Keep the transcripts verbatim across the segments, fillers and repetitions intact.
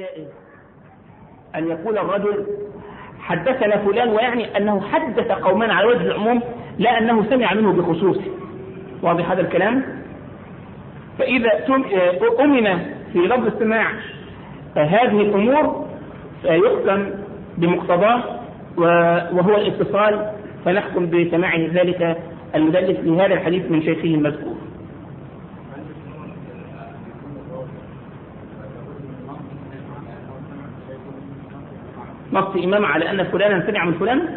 السائل أن يقول الرجل حدثنا فلان، ويعني أنه حدث قوما على وجه العموم لا أنه سمع منه بخصوصه. واضح هذا الكلام؟ فإذا أمن في لفظ السماع هذه الأمور يحكم بمقتضاه وهو الاتصال، فنحكم بسماع ذلك المدلس لهذا الحديث من شيخه المذكور. نص إمام على أن فلانا سمع من فلان؟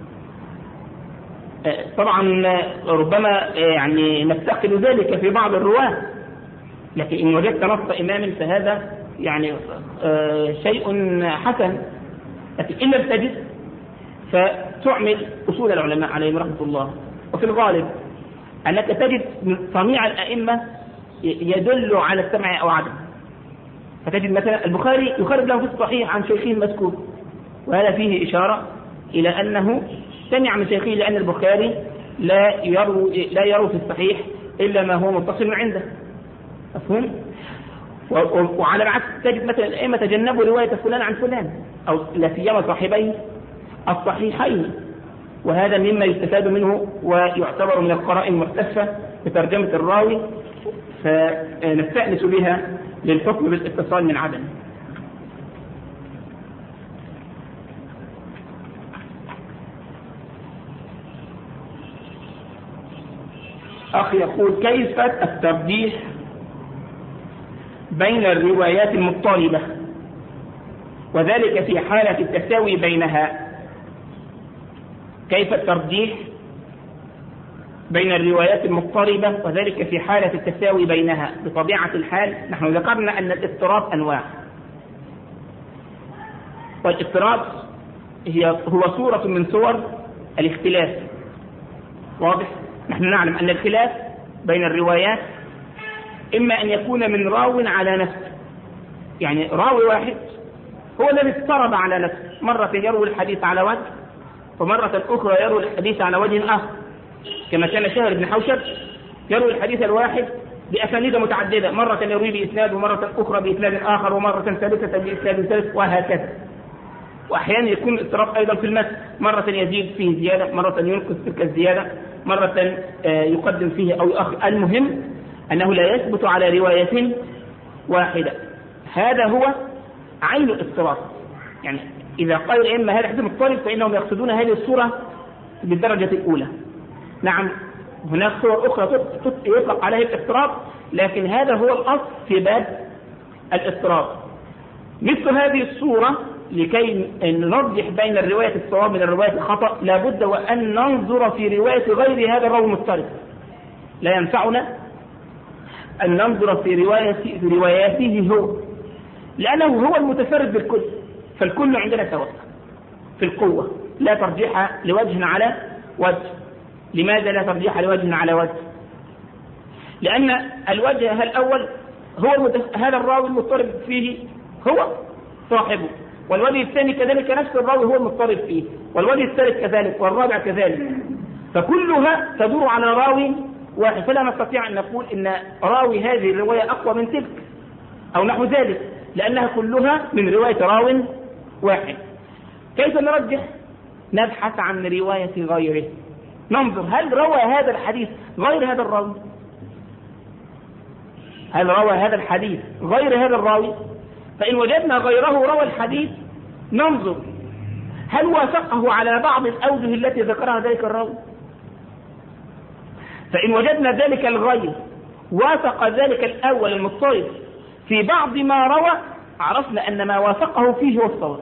طبعا ربما يعني نفتقد ذلك في بعض الرواة، لكن إن وجدت نص إمام فهذا يعني شيء حسن. لكن إن لم تجد فتعمل أصول العلماء عليهم رحمة الله. وفي الغالب أنك تجد صنيع الأئمة يدل على السمع أو عدم، فتجد مثلا البخاري يخرج له في الصحيح عن شيخه المذكور، وهذا فيه إشارة إلى أنه سمع من شيخه، لأن البخاري لا يرو لا يرو في الصحيح إلا ما هو متصل عنده. مفهوم؟ وعلى العكس تجد مثلا الأئمة تجنبوا رواية فلان عن فلان، أو لا سيما صاحبي الصحيحين، وهذا مما يستفاد منه ويعتبر من القرائن المحتفة بترجمة الراوي، فنستأنس بها للحكم بالاتصال من عدم. أخي يقول: كيف الترجيح بين الروايات المضطربة وذلك في حالة التساوي بينها؟ كيف الترجيح بين الروايات المضطربة وذلك في حالة التساوي بينها؟ بطبيعة الحال نحن ذكرنا أن الاضطراب أنواع، والاضطراب هي هو صورة من صور الاختلاف. واضح؟ نحن نعلم أن الخلاف بين الروايات إما أن يكون من راو على نفسه، يعني راوي واحد هو الذي اضطرب على نفسه، مرة يروي الحديث على وجه ومرة أخرى يروي الحديث على وجه آخر، كما كان شهر بن حوشب يروي الحديث الواحد بأسانيد متعددة، مرة يروي بإسناد ومرة أخرى بإسناد آخر ومرة ثالثة بإسناد ثالث، وهكذا. وأحيانا يكون الاضطراب أيضا في المتن، مرة يزيد فيه زيادة، مرة ينقص تلك الزيادة، مرة يقدم فيه أو يؤخر. المهم أنه لا يثبت على رواية واحدة. هذا هو عين الاضطراب. يعني إذا قال الأئمة هذا حديث مضطرب فإنهم يقصدون هذه الصورة بالدرجة الأولى. نعم هناك صور أخرى يطلق عليها الاضطراب، لكن هذا هو الأصل في باب الاضطراب. مثل هذه الصورة لكي نرجح بين الرواية الصواب من الرواية الخطأ لابد وأن ننظر في رواية غير هذا الراوي المضطرب. لا ينفعنا أن ننظر في رواية في رواياته هو، لأنه هو المتفرد بالكل، فالكل عندنا سواء في القوة، لا ترجيح لوجه على وجه. لماذا لا ترجيح لوجه على وجه؟ لأن الوجه الأول هو المتف... هذا الراوي المضطرب فيه هو صاحبه، والوجه الثاني كذلك نفس الراوي هو المضطرب فيه، والوجه الثالث كذلك، والرابع كذلك، فكلها تدور على راوي واحد. فلا نستطيع أن نقول إن راوي هذه الرواية أقوى من تلك أو نحو ذلك، لأنها كلها من رواية راو واحد. كيف نرجح؟ نبحث عن رواية غيره، ننظر هل روى هذا الحديث غير هذا الراوي، هل روى هذا الحديث غير هذا الراوي. فإن وجدنا غيره روى الحديث ننظر هل وافقه على بعض الأوجه التي ذكرها ذلك الراوي. فإن وجدنا ذلك الغير وافق ذلك الأول المضطرب في بعض ما روى، عرفنا أن ما وافقه فيه هو الصواب،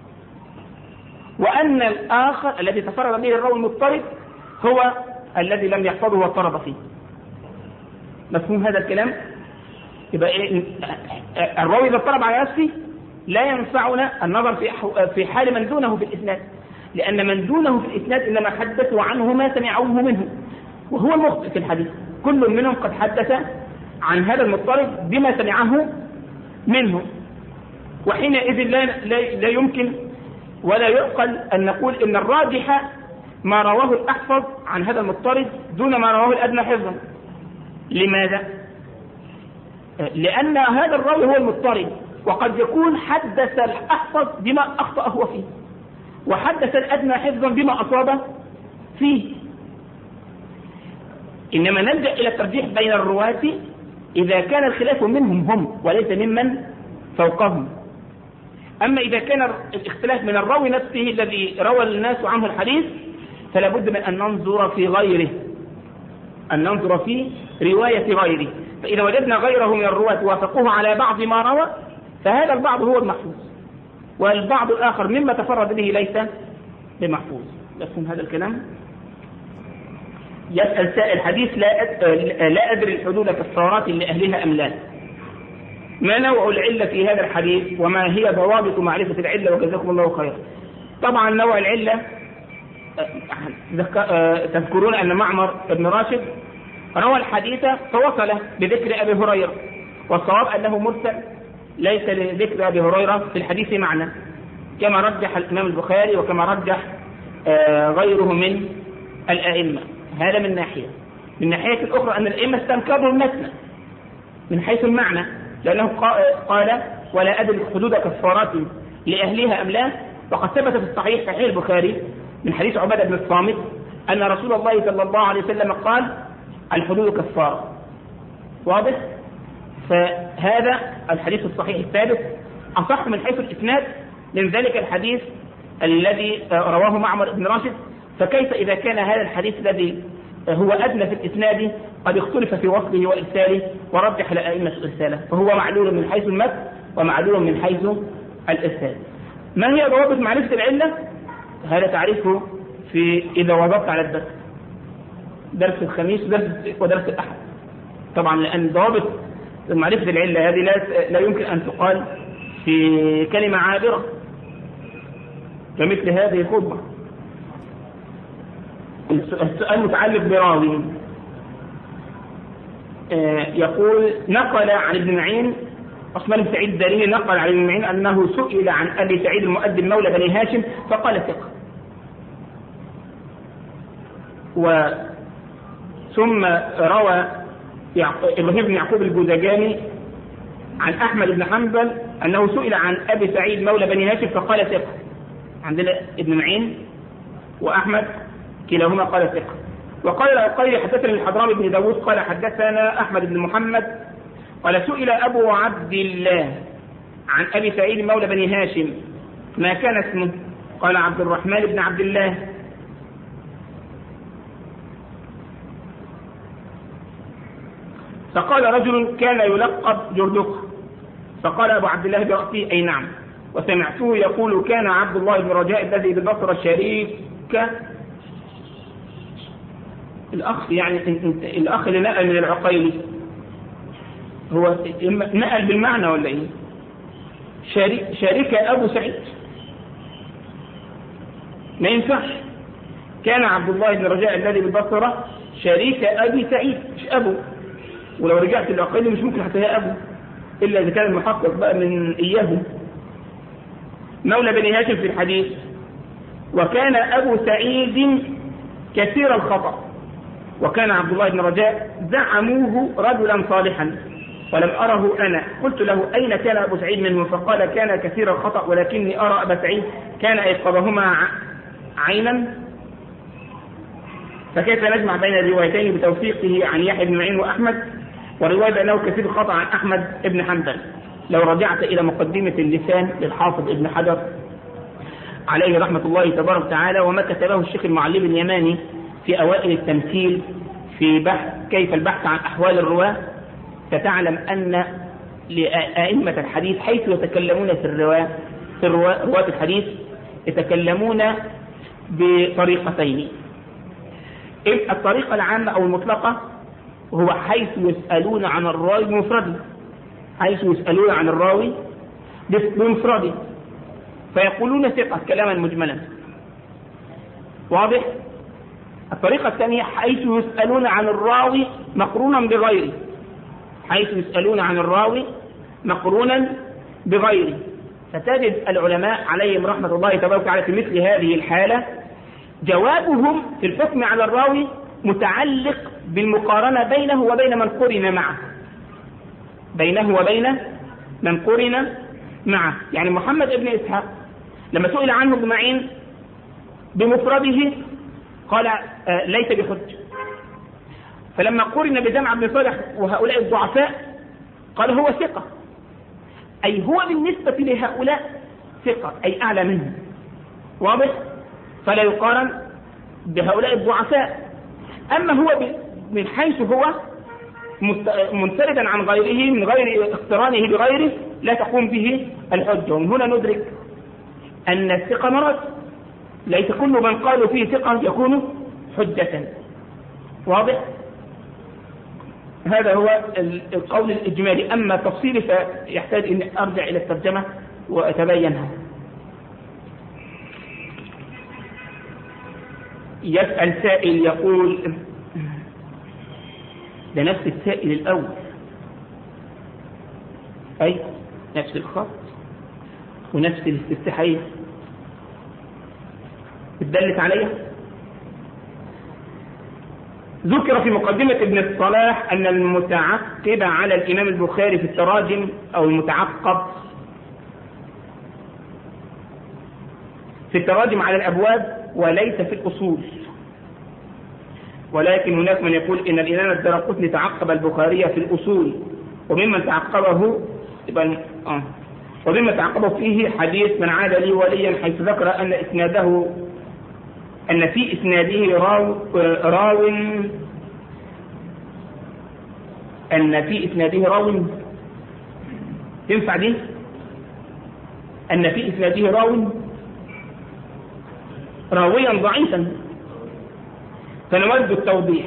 وأن الآخر الذي تفرد به الراوي المضطرب هو الذي لم يحفظه واضطرب فيه. مفهوم هذا الكلام؟ يبقى الراوي إذا اضطرب على نفسه لا ينفعنا النظر في في حال من دونه في الإسناد، لأن من دونه في الإسناد إنما حدثوا عنه ما سمعوه منه، وهو المخطئ في الحديث. كل منهم قد حدث عن هذا المضطرب بما سمعه منه، وحينئذ لا, لا, لا يمكن ولا يعقل أن نقول إن الراجح ما رواه الأحفظ عن هذا المضطرب دون ما رواه الأدنى حفظا. لماذا؟ لأن هذا الراوي هو المضطرب، وقد يكون حدث الأحفظ بما أخطأ هو فيه، وحدث الأدنى حفظا بما أصاب فيه. إنما نلجأ إلى الترجيح بين الرواة إذا كان الخلاف منهم هم وليس ممن فوقهم. أما إذا كان الاختلاف من الراوي نفسه الذي روى الناس عنه الحديث فلا بد من أن ننظر في غيره، أن ننظر في رواية غيره. فإذا وجدنا غيره من الرواة وافقوه على بعض ما روى فهذا البعض هو المحفوظ، والبعض الآخر مما تفرد به ليس بمحفوظ. يفهم هذا الكلام؟ يسأل سائل حديث لا لا أدري الحدود كفارات لأهلها أم لا. ما نوع العلة في هذا الحديث وما هي ضوابط معرفة العلة وجزاكم الله خيرا. طبعا نوع العلة تذكرون أن معمر بن راشد روى الحديث فوصله بذكر أبي هريرة، والصواب أنه مرسل ليس لذكر أبي هريرة في الحديث معنى، كما رجح الإمام البخاري وكما رجح غيره من الأئمة. هذا من ناحية. من ناحية الأخرى أن الأئمة استنكروا المتن من حيث المعنى، لأنه قال ولا أدري حدود كفارات لأهلها أم لا، وقد ثبت في الصحيح صحيح البخاري من حديث عبادة بن الصامت أن رسول الله صلى الله عليه وسلم قال الحدود كفارة. واضح؟ فهذا الحديث الصحيح الثالث أصح من حيث الإسناد من ذلك الحديث الذي رواه معمر بن راشد. فكيف إذا كان هذا الحديث الذي هو أدنى في الإسناد قد اختلف في وصله وإرساله ورجح لأئمة الإرسالة، فهو معلول من حيث المتن ومعلول من حيث الإرسال. ما هي ضوابط معرفة العلة؟ هذا تعريفه في إذا وضبط على الدرس، درس الخميس ودرس, ودرس الأحد. طبعا لأن ضوابط معرفة العلة هذه لا, لا يمكن أن تقال في كلمة عابرة كمثل هذه الخطبة. السؤال متعلق براوي يقول نقل عن ابن معين عثمان بن سعيد الدارمي نقل عن ابن معين أنه سئل عن أبي سعيد المؤدب مولى بني هاشم فقال ثقة، و ثم روى إبراهيم بن يعقوب الجوزجاني عن أحمد بن حنبل أنه سئل عن أبي سعيد مولى بني هاشم فقال ثقة. عندنا ابن معين وأحمد كلاهما قال ثقة. وقال العقيلي حدثنا الحضرمي بن داود قال حدثنا أحمد بن محمد قال سئل أبو عبد الله عن أبي سعيد مولى بني هاشم ما كان اسمه؟ قال عبد الرحمن بن عبد الله. فقال رجل كان يلقب جردقة، فقال أبو عبد الله برأسه أي نعم، وسمعته يقول كان عبد الله بن رجاء الذي بالبصرة شريك الأخ، يعني الأخ اللي نقل من العقيلي هو نقل بالمعنى ولا إيه؟ شريك أبو سعيد ما ينفعش. كان عبد الله بن رجاء الذي بالبصرة شريك أبي سعيد مش أبو، ولو رجعت العقيلي مش ممكن حتى هي أبو إلا إذا كان المحقق بقى من إياه. مولى بني هاشم في الحديث وكان أبو سعيد كثير الخطأ، وكان عبد الله بن رجاء زعموه رجلا صالحا ولم أره أنا. قلت له أين كان أبو سعيد منه؟ فقال كان كثير الخطأ ولكني أرى أبا سعيد كان أيقظهما عينا. فكيف نجمع بين الروايتين بتوثيقه عن يحيى بن معين وأحمد والرواية بأنه كثير الخطأ عن أحمد بن حنبل؟ لو رجعت إلى مقدمة اللسان للحافظ ابن حجر عليه رحمة الله تبارك وتعالى وما كتبه الشيخ المعلم اليماني في أوائل التمثيل في بحث كيف البحث عن أحوال الرواة، فتعلم أن لأئمة الحديث حيث يتكلمون في الرواة في رواة الحديث يتكلمون بطريقتين. الطريقة العامة أو المطلقة هو حيث يسألون عن الراوي بمفرده، حيث يسألون عن الراوي بمفرده فيقولون ثقة كلاما مجملا. واضح؟ الطريقة الثانية حيث يسألون عن الراوي مقرونا بغيره، حيث يسألون عن الراوي مقرونا بغيره. فتجد العلماء عليهم رحمة الله تبارك وتعالى في مثل هذه الحالة جوابهم في الحكم على الراوي متعلق بالمقارنة بينه وبين من قرن معه، بينه وبين من قرن معه. يعني محمد بن إسحاق لما سئل عنه ابن معين بمفرده قال آه ليس بحج، فلما قرن بجمع بن صالح وهؤلاء الضعفاء قال هو ثقة، أي هو بالنسبة لهؤلاء ثقة، أي أعلى منهم. واضح؟ فلا يقارن بهؤلاء الضعفاء. أما هو من حيث هو منفردا عن غيره من غير اقترانه بغيره لا تقوم به الحجة. ومن هنا ندرك أن الثقة مرض، ليس كل من قالوا فيه ثقة يكون حجة. واضح؟ هذا هو القول الإجمالي. أما تفصيلي فيحتاج أن أرجع إلى الترجمة وأتبينها. يسأل سائل يقول، ده نفس السائل الأول، أي نفس الخط ونفس الاستفتاحية اتدلت عليها. ذكر في مقدمة ابن الصلاح أن المتعقب على الإمام البخاري في التراجم أو المتعقب في التراجم على الأبواب وليس في الأصول، ولكن هناك من يقول إن الإمام الدارقطني تعقب البخاري في الأصول، وممن تعقبه آه. ومما تعقبه فيه حديث من عاد لي وليا، حيث ذكر أن إسناده أن في إسناده راو راو أن في إسناده راو تنفع دي؟ أن في إسناده راو راويا ضعيفا، فنود التوضيح.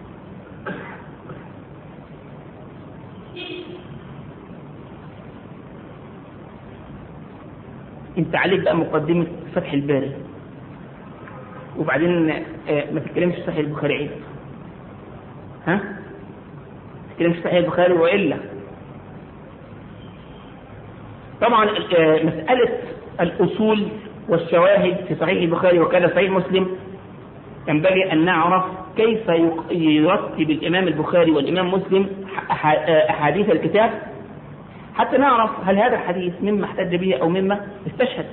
انت عليك بقى مقدمة فتح الباري، وبعدين ما تتكلمش في صحيح البخاري عيب، ها ما تتكلمش في صحيح البخاري. وإلا طبعا مسألة الأصول والشواهد في صحيح البخاري وكذا صحيح مسلم ينبغي أن نعرف كيف يرتب الإمام البخاري والإمام مسلم أحاديث الكتاب، حتى نعرف هل هذا الحديث مما احتج به أو مما استشهد.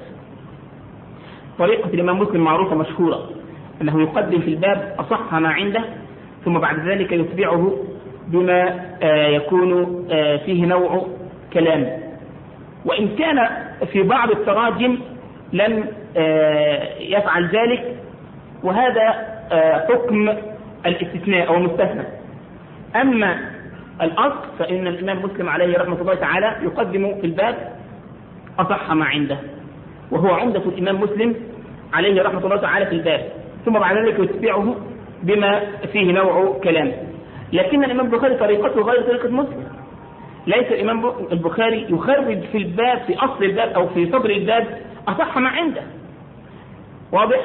طريقة الإمام مسلم معروفة مشهورة، أنه يقدم في الباب أصح ما عنده، ثم بعد ذلك يتبعه بما يكون فيه نوع كلام. وإن كان في بعض التراجم لم يفعل ذلك، وهذا حكم الاستثناء أو المستثنى. أما الأصل فإن الإمام مسلم عليه رحمة الله تعالى يقدم في الباب أصح ما عنده، وهو عمدة الإمام مسلم عليه رحمة الله تعالى في الباب، ثم بعد ذلك يتبعه بما فيه نوع كلام. لكن الإمام البخاري طريقته غير طريقة مسلم. ليس الإمام البخاري يخرج في الباب في أصل الباب أو في صدر الباب أصح ما عنده. واضح؟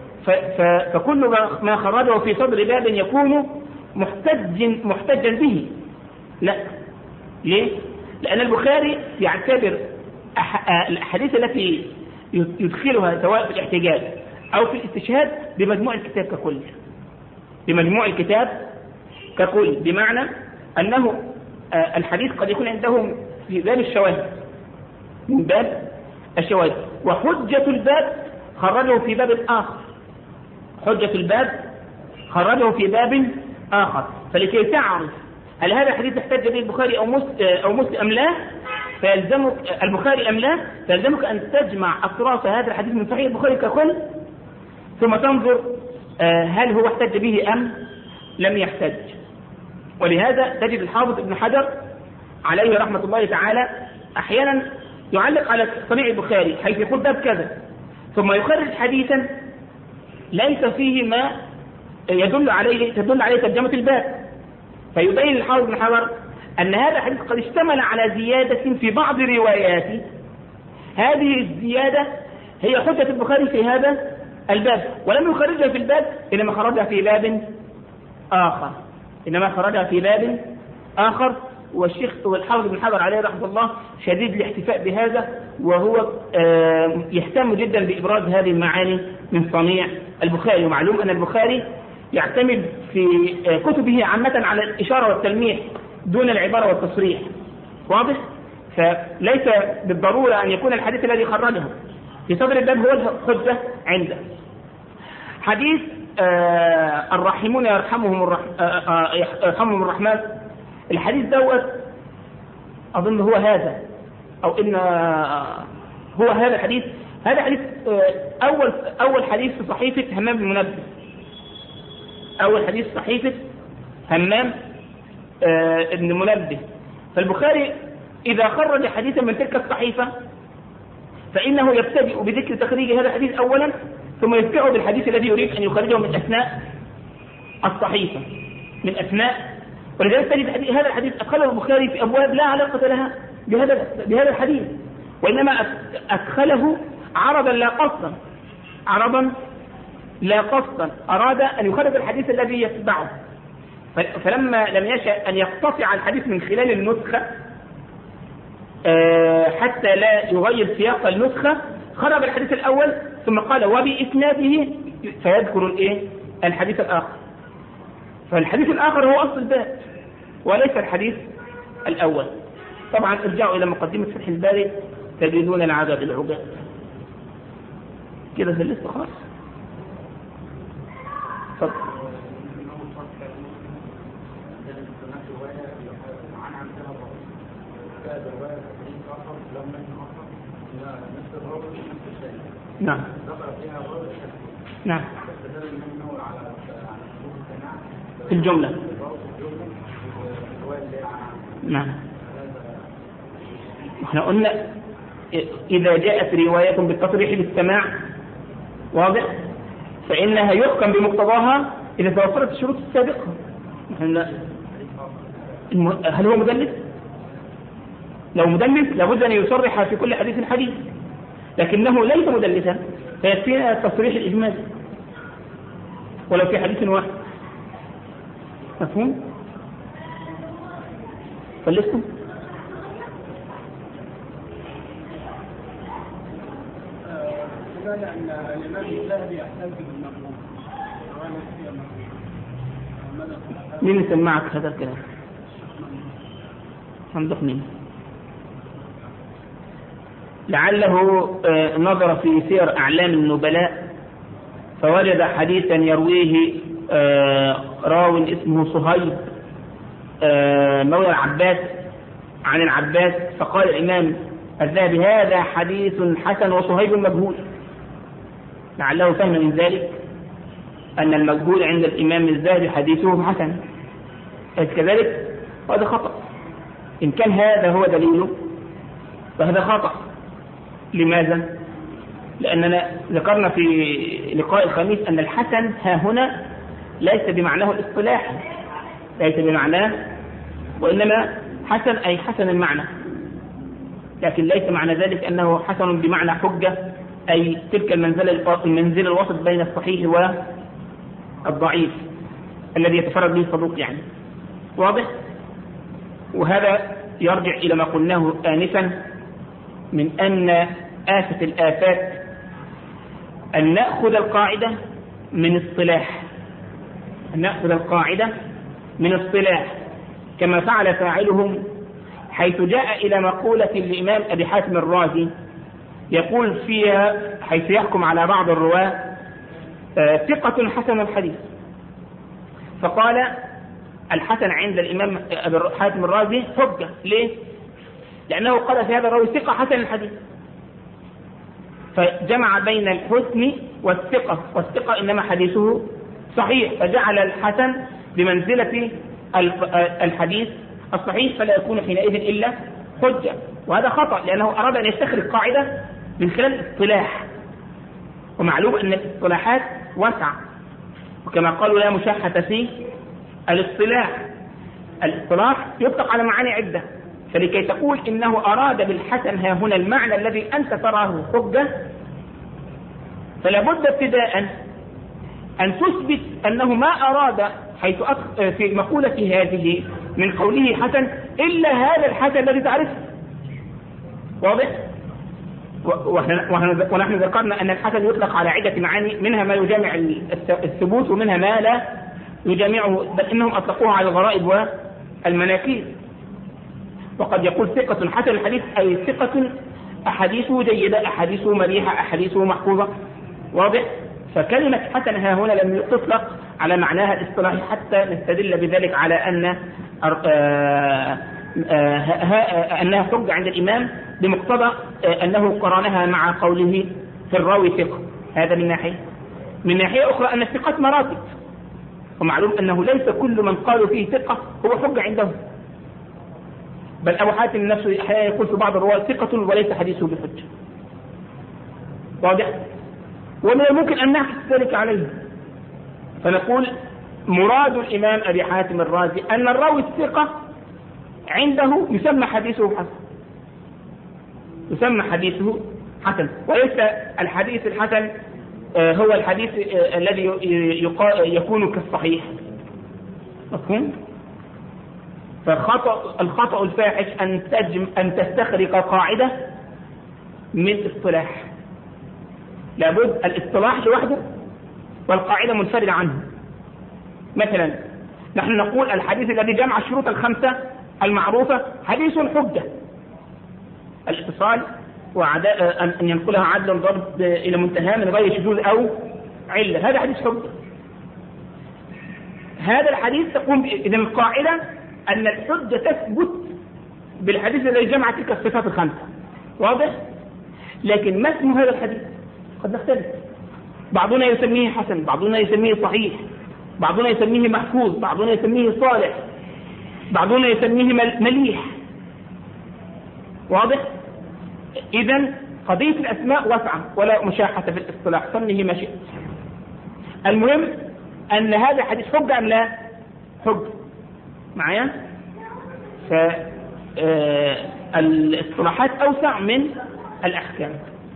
فكل ما خرجه في صدر باب يكون محتج محتجا به. لا، ليه؟ لأن البخاري يعتبر الأحاديث التي يدخلها سواء في الاحتجاج أو في الاستشهاد بمجموع الكتاب ككل، بمجموع الكتاب ككل، بمعنى أنه الحديث قد يكون عندهم في باب الشواهد، من باب الشواهد، وحجة الباب خرجه في باب آخر، حجة الباب خرجه في باب آخر. فلكي تعرف هل هذا الحديث يحتج به البخاري أو مسلم أو مسلم أم لا، فيلزمك البخاري أم لا، فيلزمك أن تجمع أطراف هذا الحديث من صحيح البخاري ككل، ثم تنظر هل هو احتج به أم لم يحتج. ولهذا تجد الحافظ ابن حجر عليه رحمة الله تعالى أحيانا يعلق على صحيح البخاري حيث يقول باب كذا، ثم يخرج حديثا ليس فيه ما يدل عليه تدل عليه ترجمة الباب، فيبين الحافظ ابن حجر أن هذا الحديث قد اشتمل على زيادة في بعض رواياته، هذه الزيادة هي حجة البخاري في هذا الباب، ولم يخرجها في الباب إنما خرجها في باب آخر إنما خرجها في باب آخر. والشيخ والحافظ ابن حجر عليه رحمة الله شديد الاحتفاء بهذا، وهو يهتم جدا بإبراز هذه المعاني من صنيع البخاري. ومعلوم أن البخاري يعتمد في كتبه عامة على الإشارة والتلميح دون العبارة والتصريح. واضح؟ فليس بالضرورة أن يكون الحديث الذي خرجه في صدر الباب هو الحجة عنده. حديث آه الراحمون يرحمهم الرحمن آه آه يرحمهم الرحمن، الحديث دوت أظن هو هذا، أو إن آه هو هذا الحديث. هذا حديث آه أول أول حديث في صحيفة همام بن منبه، أول حديث صحيفة همام آه بن منبه. فالبخاري إذا خرج حديثا من تلك الصحيفة فإنه يبتدئ بذكر تخريج هذا الحديث أولا، ثم يتبعه بالحديث الذي يريد أن يخرجه من أثناء الصحيفة، من أثناء. ولذلك تجد هذا الحديث أدخله البخاري في أبواب لا علاقة لها بهذا بهذا الحديث، وإنما أدخله عرضا لا قصدا، عرضا لا قصدا، أراد أن يخرج الحديث الذي يتبعه. فلما لم يشأ أن يقتطع الحديث من خلال النسخة حتى لا يغير سياق النسخة، خرج الحديث الأول ثم قال وبإسناده فيذكر الإيه؟ الحديث الآخر. فالحديث الآخر هو أصل الباب وليس الحديث الأول. طبعا ارجعوا إلى مقدمة فتح الباري تجدون العدد العجاب كده في الليست خلاص. فضل. نعم نعم في الجملة. نعم. احنا قلنا إذا جاءت رواية بالتصريح بالسماع واضح فإنها يحكم بمقتضاها إذا توفرت الشروط السابقة. هل هو مدلس؟ لو مدلس لابد أن يصرح في كل حديث حديث، لكنه ليس مدلسا فيكفينا التصريح الإجمالي ولو في حديث واحد. مفهوم؟ فلستم؟ لماذا أن الإمام الذهبي يحتاج بالمفهوم؟ مين يسمعك هذا الكلام؟ صندوق مين؟ لعله نظر في سير أعلام النبلاء فوجد حديثا يرويه راو اسمه صهيب مولى العباس عن العباس، فقال الإمام الذهبي هذا حديث حسن وصهيب مجهول. لعله فهم من ذلك أن المجهول عند الإمام الذهبي حديثه حسن، كذلك وهذا خطأ. إن كان هذا هو دليله فهذا خطأ. لماذا؟ لأننا ذكرنا في لقاء الخميس أن الحسن ها هنا ليس بمعناه الاصطلاحي، ليس بمعناه، وإنما حسن أي حسن المعنى، لكن ليس معنى ذلك أنه حسن بمعنى حجة، أي تلك المنزلة المنزل الوسط بين الصحيح والضعيف الذي يتفرد به الصدوق يعني. واضح؟ وهذا يرجع إلى ما قلناه آنفا من أن آفة الآفات أن نأخذ القاعدة من اصطلاح، أن نأخذ القاعدة من اصطلاح كما فعل فاعلهم، حيث جاء إلى مقولة الإمام أبي حاتم الرازي يقول فيها حيث يحكم على بعض الرواة ثقة حسن الحديث، فقال الحسن عند الإمام أبي حاتم الرازي حجة. ليه؟ لأنه قال في هذا الراوي ثقة حسن الحديث، فجمع بين الحسن والثقة، والثقة إنما حديثه صحيح، فجعل الحسن بمنزلة الحديث الصحيح فلا يكون حينئذ إلا حجة. وهذا خطأ لأنه أراد أن يستخرج قاعدة من خلال الاصطلاح، ومعلوم أن الاصطلاحات واسعة، وكما قالوا لا مشاحة في الاصطلاح، الاصطلاح يطلق على معاني عدة، فلكي تقول إنه أراد بالحسن ها هنا المعنى الذي أنت تراه حجة، فلا بد ابتداء أن تثبت أنه ما أراد حيث في مقولة هذه من قوله حسن إلا هذا الحسن الذي تعرفه. واضح؟ ونحن ذكرنا أن الحسن يطلق على عدة معاني، منها ما يجامع الثبوت ومنها ما لا يجامعه، بل إنهم أطلقوها على الغرائب والمناكير. وقد يقول ثقة حسن الحديث أي ثقة أحاديثه جيدة، أحاديثه مليحة، أحاديثه محفوظة. واضح؟ فكلمة حسن ها هنا لم تطلق على معناها الاصطلاحي حتى نستدل بذلك على أن أنها حجة عند الإمام بمقتضى أنه قرنها مع قوله في الراوي ثقة. هذا من ناحية. من ناحية أخرى أن الثقات مراتب، ومعلوم أنه ليس كل من قالوا فيه ثقة هو حجة عندهم، بل أبو حاتم نفسه أحيانا يقول في بعض الرواة ثقة وليس حديثه بحجة. واضح؟ ومن الممكن أن نعكس ذلك عليه، فنقول مراد الإمام أبي حاتم الرازي أن الراوي الثقة عنده يسمى حديثه حسن، يسمى حديثه حسن، وليس الحديث الحسن هو الحديث الذي يكون كالصحيح. مفهوم؟ فالخطأ الخطأ الفاحش أن تجم أن تستخرج قاعدة من اصطلاح. لابد الاصطلاح لوحده والقاعدة منفردة عنه. مثلا نحن نقول الحديث الذي جمع الشروط الخمسة المعروفة حديث حجة: الاتصال، وعداء أن ينقلها عدل ضبط إلى منتهى من غير شذوذ أو علة، هذا حديث حجة. هذا الحديث تقوم إذن القاعدة أن الحجة تثبت بالحديث الذي جمع تلك الصفات الخمسة. واضح؟ لكن ما اسم هذا الحديث قد نختلف، بعضنا يسميه حسن، بعضنا يسميه صحيح، بعضنا يسميه محفوظ، بعضنا يسميه صالح، بعضنا يسميه مليح. واضح؟ إذن قضية الأسماء واسعة ولا مشاحة في الاصطلاح، سميه ما شئت. المهم أن هذا حديث حجة أم لا حجة معايا؟ فالاصطلاحات أوسع من الأحكام.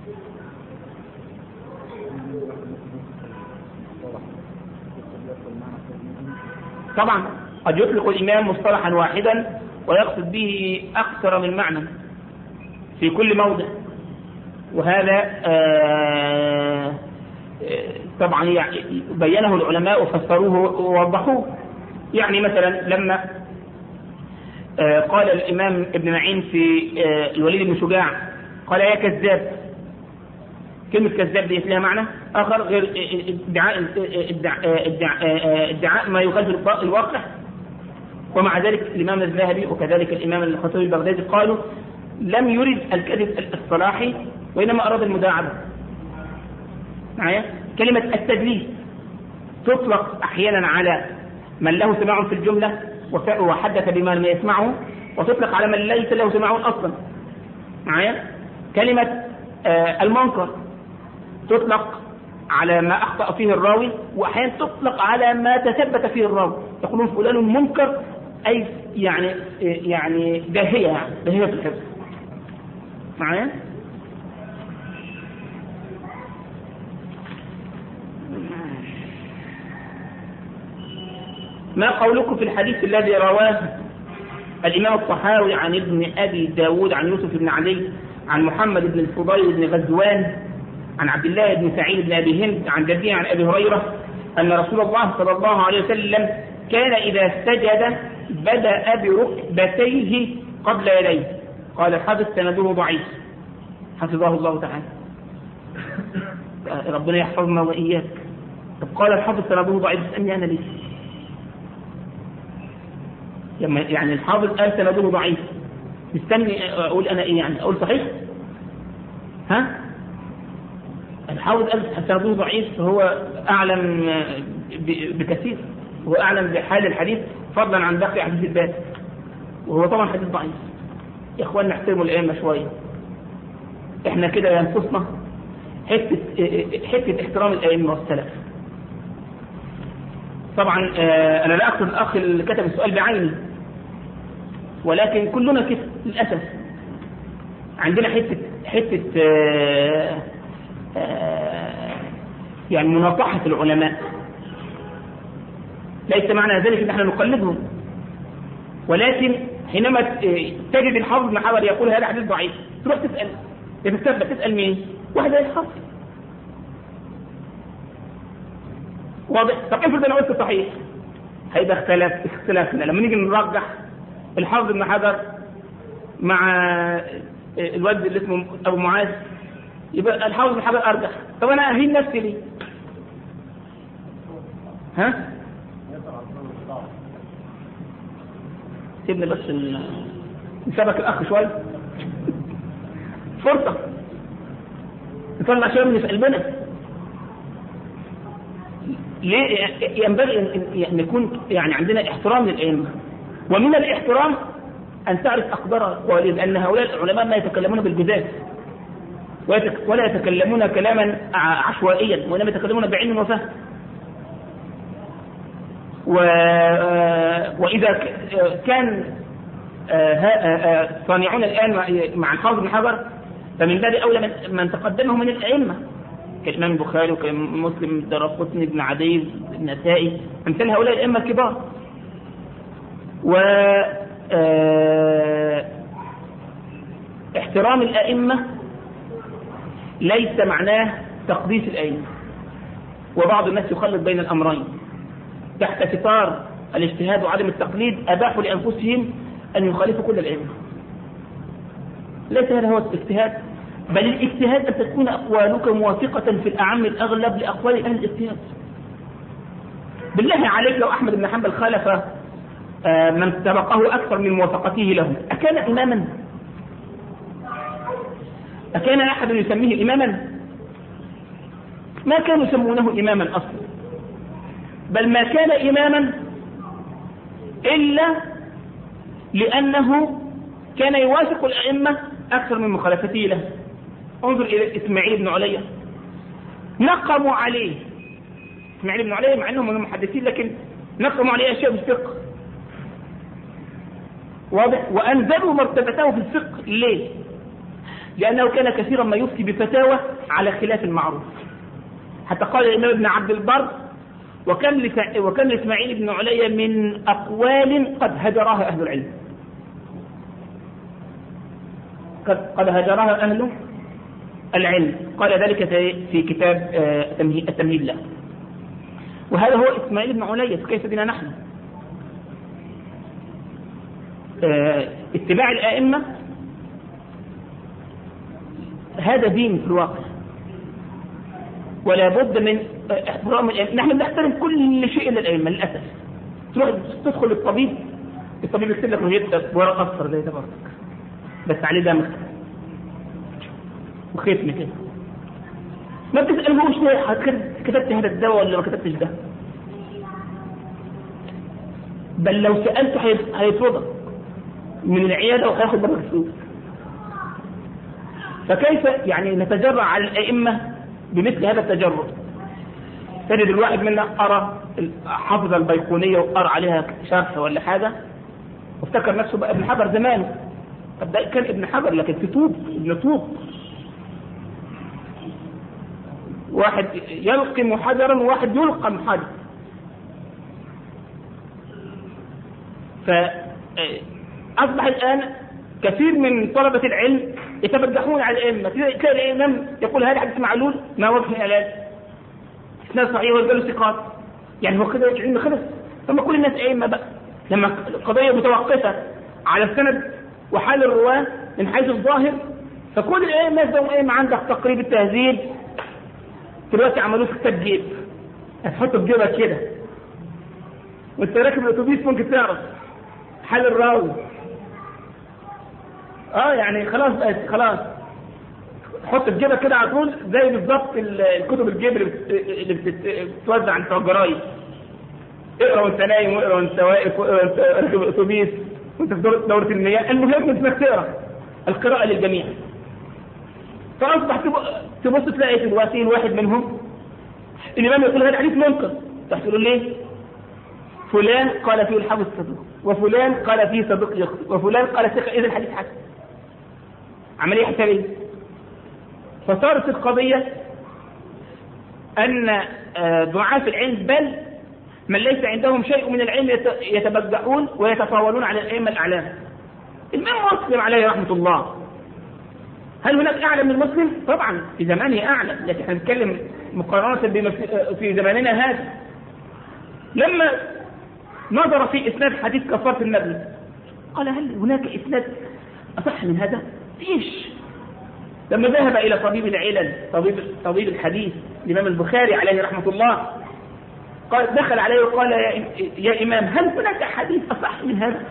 طبعا قد يطلق الإمام مصطلحا واحدا ويقصد به أكثر من معنى في كل موضع، وهذا آآ آآ طبعا يعني بينه العلماء وفسروه ووضحوه. يعني مثلا لما قال الإمام ابن معين في الوليد بن شجاع قال: يا كذاب. كلمة كذاب دي لها معنى آخر غير ادعاء ادعاء ما يخالف الواقع. ومع ذلك الإمام الذهبي وكذلك الإمام الخطيب البغدادي قالوا لم يرد الكذب الاصطلاحي وإنما أراد المداعبة. معايا؟ كلمة التدليس تطلق أحيانا على من له سماع في الجملة وحدث بما لم يسمعه، وتطلق على من ليس له سماع أصلا. معايا؟ كلمة آه المنكر تطلق على ما أخطأ فيه الراوي، وأحيانا تطلق على ما تثبت فيه الراوي. يقولون فلان منكر أي يعني يعني داهية، يعني داهية في الحفظ. معايا؟ ما قولكم في الحديث الذي رواه الإمام الطحاوي عن ابن أبي داود عن يوسف بن علي عن محمد بن الفضيل بن غزوان عن عبد الله بن سعيد بن أبي هند عن جدي عن أبي هريرة أن رسول الله صلى الله عليه وسلم كان إذا سجد بدأ بركبتيه قبل يديه؟ قال الحافظ سنده ضعيف حفظه الله تعالى، ربنا يحفظنا وإياك. طب قال الحافظ سنده ضعيف، اسألني أنا ليه؟ يعني الحافظ قال سنده ضعيف، مستني أقول أنا إيه؟ يعني أقول صحيح؟ ها؟ الحافظ قال سنده ضعيف، فهو أعلم بكثير، هو أعلم بحال الحديث فضلا عن باقي حديث الباب، وهو طبعا حديث ضعيف. يا إخوان نحترموا الأئمة شوية، إحنا كده ينقصنا حتة حتة احترام الأئمة والسلف. طبعا أنا لا أقصد الأخ اللي كتب السؤال بعيني، ولكن كلنا كده للأسف عندنا حتة حتة آآ آآ يعني مناصحة العلماء. ليس معنى ذلك ان احنا نقلدهم، ولكن حينما تجد الحافظ بن حجر يقول هذا حديث ضعيف تروح تسأل، تثبت تسأل مين؟ واحد زي الحافظ. واضح؟ طب افرض انا قلت صحيح، هيبقى اختلاف اختلافنا لما نيجي نرجح. الحافظ بن حجر مع الواد اللي اسمه ابو معاذ يبقى الحافظ بن حجر ارجح. طب انا اهين نفسي ليه؟ ها؟ سيبني بس نسابك الاخ شويه فرصه نطلع شويه من اللي في قلبنا. ليه ينبغي ان يكون يعني عندنا احترام للائمه، ومن الاحترام ان تعرف اقدار لان هؤلاء العلماء ما يتكلمون بالجزاف ولا يتكلمون كلاما عشوائيا، وانما يتكلمون بعلم وفهم. واذا كان صانعون الان مع الحافظ بن حجر فمن باب اولى من تقدمه من الائمه كالامام البخاري وكالامام مسلم الدارقطني ابن عدي النسائي امثال هؤلاء الائمه الكبار. و احترام الائمه ليس معناه تقديس الائمه، وبعض الناس يخلط بين الامرين تحت ستار الاجتهاد وعدم التقليد اباحوا لانفسهم ان يخالفوا كل الائمه. ليس هذا هو الاجتهاد، بل الاجتهاد ان تكون اقوالك موافقه في الاعم الاغلب لاقوال اهل الاجتهاد. بالله عليك لو احمد بن حنبل خالف من سبقه اكثر من موافقته له اكان اماما؟ اكان احد يسميه اماما؟ ما كانوا يسمونه اماما اصلا، بل ما كان اماما الا لانه كان يوافق الائمه اكثر من مخالفته له. انظر الى اسماعيل بن علية، نقموا عليه اسماعيل بن علية مع انهم من المحدثين لكن نقموا عليه اشياء بالفقه واضح، وانزلوا مرتبته في الفقه. ليه؟ لانه كان كثيرا ما يفتي بفتاوى على خلاف المعروف، حتى قال الامام ابن عبد البر وكم وكم لاسماعيل بن علية من اقوال قد هجرها اهل العلم، قد هجرها اهل العلم، قال ذلك في كتاب التمهيد له. وهذا هو اسماعيل بن علية، كيف بنا نحن؟ اتباع الائمه هذا دين في الواقع، ولا بد من احترام الائمه. نحن بنحترم كل شيء الا الائمه للاسف. تروح تدخل الطبيب، الطبيب يكتب لك روشته ورقه اصفر زي ده برضك بس عليه دم وختم كده، ما بتسالهوش ليه كتبت هذا الدواء ولا ما كتبتش ده، بل لو سالته هيطردك من العياده وهياخد منك فلوس. فكيف يعني نتجرع على الائمه بمثل هذا التجرع؟ تجد الواحد منا قرأ حافظ البيقونيه وقرأ عليها شرح ولا حاجه وافتكر نفسه بقى ابن حجر زمانه. طب ده كان ابن حجر لكن تتوب ابن طوب، واحد يلقم حجرا وواحد يلقم حجر. فأصبح الآن كثير من طلبة العلم يتبجحون على الائمه، تلاقي الامام يقول هذا حديث معلول ما وجه العلاج، اسناد صحيح وقالوا ثقات، يعني هو كده العلم خلص. ثم كل الناس ائمه بقى لما القضيه متوقفه على السند وحال الرواه من حيث الظاهر، فكل الائمه يبقوا ائمه. عندك تقريب التهذيب دلوقتي عملوه في كتاب جيب، هتحطه في جيبك كده وانت راكب الاتوبيس ممكن تعرف حال الراوي. اه يعني خلاص بقى خلاص حط في جيبك كده على طول، زي بالظبط الكتب الجيب اللي بتتوزع عند الجرايد. اقرا وانت نايم، واقرا وانت واقف، واقرا وانت راكب الاتوبيس، وانت في دوره المياه. المهم انك تقرا، القراءه للجميع. فاصبح تبص تلاقي في الواسين واحد منهم الامام يقول هذا حديث منكر، تقول ليه؟ فلان قال فيه الحافظ صدوق، وفلان قال فيه صدوق يخطئ، وفلان قال ثقه، اذا الحديث حسن. عمليه حسابيه. فصارت القضيه ان ضعاف العلم بل من ليس عندهم شيء من العلم يتبجحون ويتطاولون على الائمه الاعلام. الامام مسلم عليه رحمه الله، هل هناك اعلم من مسلم؟ طبعا في زمانه اعلم، لكن احنا نتكلم مقارنه بما في زماننا هذا. لما نظر في اسناد حديث كفاره النبي قال هل هناك اسناد أصح من هذا؟ فيش. لما ذهب إلى طبيب العلل طبيب طبيب الحديث الإمام البخاري عليه رحمة الله، قال دخل عليه وقال يا, يا إمام هل هناك حديث أصح من هذا؟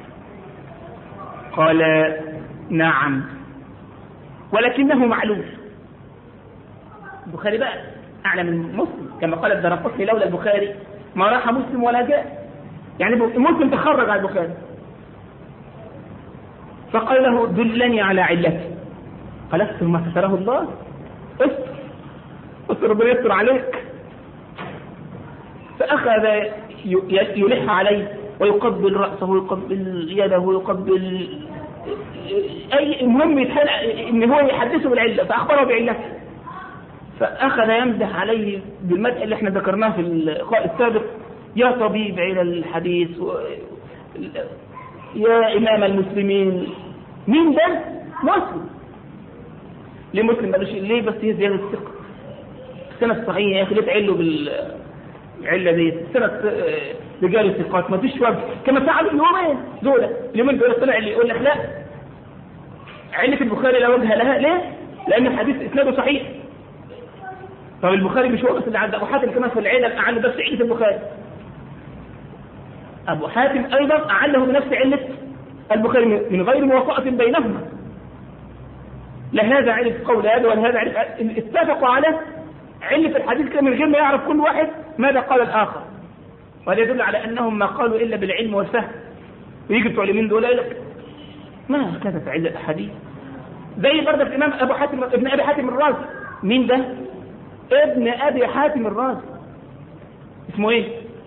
قال نعم ولكنه معلول. البخاري بقى أعلى من مسلم، كما قال الدرقطني لولا البخاري ما راح مسلم ولا جاء، يعني مسلم تخرج على البخاري. فقال له دلني على علته. قال ثم ستره الله، استر استر ربنا يستر عليك. فأخذ يلح عليه ويقبل رأسه ويقبل يده ويقبل أي المهم إن هو يحدثه بالعلة، فأخبره بعلته. فأخذ يمدح عليه بالمدح اللي احنا ذكرناه في اللقاء السابق، يا طبيب علل الحديث و... يا إمام المسلمين. مين ده؟ مسلم. ليه مسلم؟ مالوش ليه؟ بس هي زيادة الثقة. السنة الصحيحة يا أخي ليه تعلوا بالعلة دي؟ السنة رجال الثقات ما فيش وجه، كما فعلوا اليومين دول. اليومين دول طلع اللي يقول لك لا علة البخاري لا وجه لها. ليه؟ لأن الحديث إسناده صحيح. طب البخاري مش هو بس اللي عند أبو حاتم كمان في العلة أعلى بس علة البخاري. أبو حاتم أيضا أعله بنفس علة البخاري من غير موافقة بينهما. لا هذا علة قول هذا ولا هذا علة، اتفقوا على علة الحديث كده من غير ما يعرف كل واحد ماذا قال الآخر. وهذا يدل على أنهم ما قالوا إلا بالعلم والفهم. ويجي بتوع اليمين دول يقول لك ما كانت علة الحديث. زي برضه الإمام أبو حاتم ابن أبي حاتم الرازي. مين ده؟ ابن أبي حاتم الرازي. اسمه إيه؟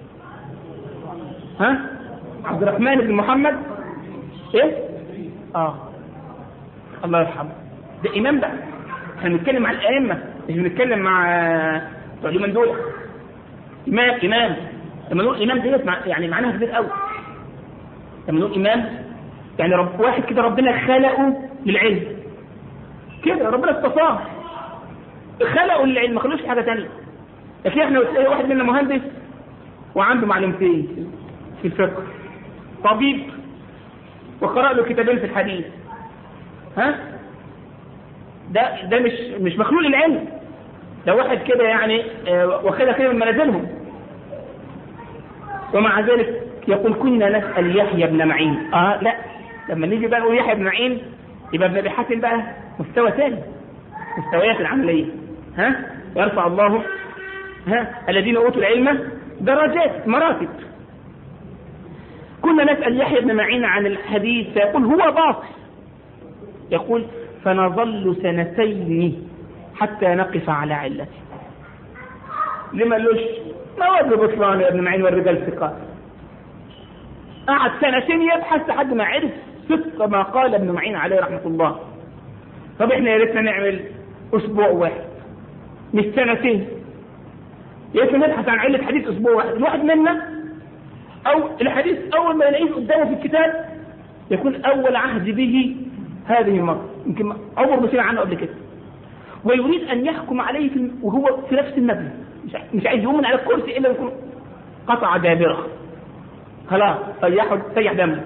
ها؟ عبد الرحمن بن محمد إيه؟ آه الله يرحمه. ده إمام بقى. احنا بنتكلم على الأئمة مش بنتكلم مع بتوع اليومين دول. إمام إمام لما نقول إمام ديت مع... يعني معناها كبير قوي. لما نقول إمام يعني رب واحد كده ربنا خلقه للعلم كده، ربنا اصطفاه خلقه للعلم، ما خلوش حاجة تانية. لكن احنا تلاقي واحد منا مهندس وعنده معلومتين في الفقه، طبيب وقرأ له كتابين في الحديث، ها ده ده مش مش مخلوق للعلم، ده واحد كده يعني واخدها كده من منازلهم. ومع ذلك يقول كنا نسأل يحيى بن معين. اه لا لما نيجي بقى نقول يحيى بن معين يبقى ابن ابي حاتم بقى مستوى ثاني، مستويات العمليه. ها يرفع الله ها الذين اوتوا العلم درجات مراتب. كنا نسأل يحيى بن معين عن الحديث فيقول هو باطل. يقول فنظل سنتين حتى نقف على علته. لما لوش ما وجه بطلان يا ابن معين والرجال الثقات. قعد سنتين يبحث لحد ما عرف صدق ما قال ابن معين عليه رحمة الله. طب احنا يا ريتنا نعمل اسبوع واحد مش سنتين، يا ريت نبحث عن علة حديث اسبوع واحد. الواحد منا او الحديث اول ما يلاقيه قدامه في الكتاب يكون اول عهد به هذه المرة، يمكن عمر ما سمع عنه قبل كده، ويريد ان يحكم عليه في وهو في نفس المبنى، مش عايز يقوم من على الكرسي الا يكون قطع دابره خلاص سيح سيح دمه.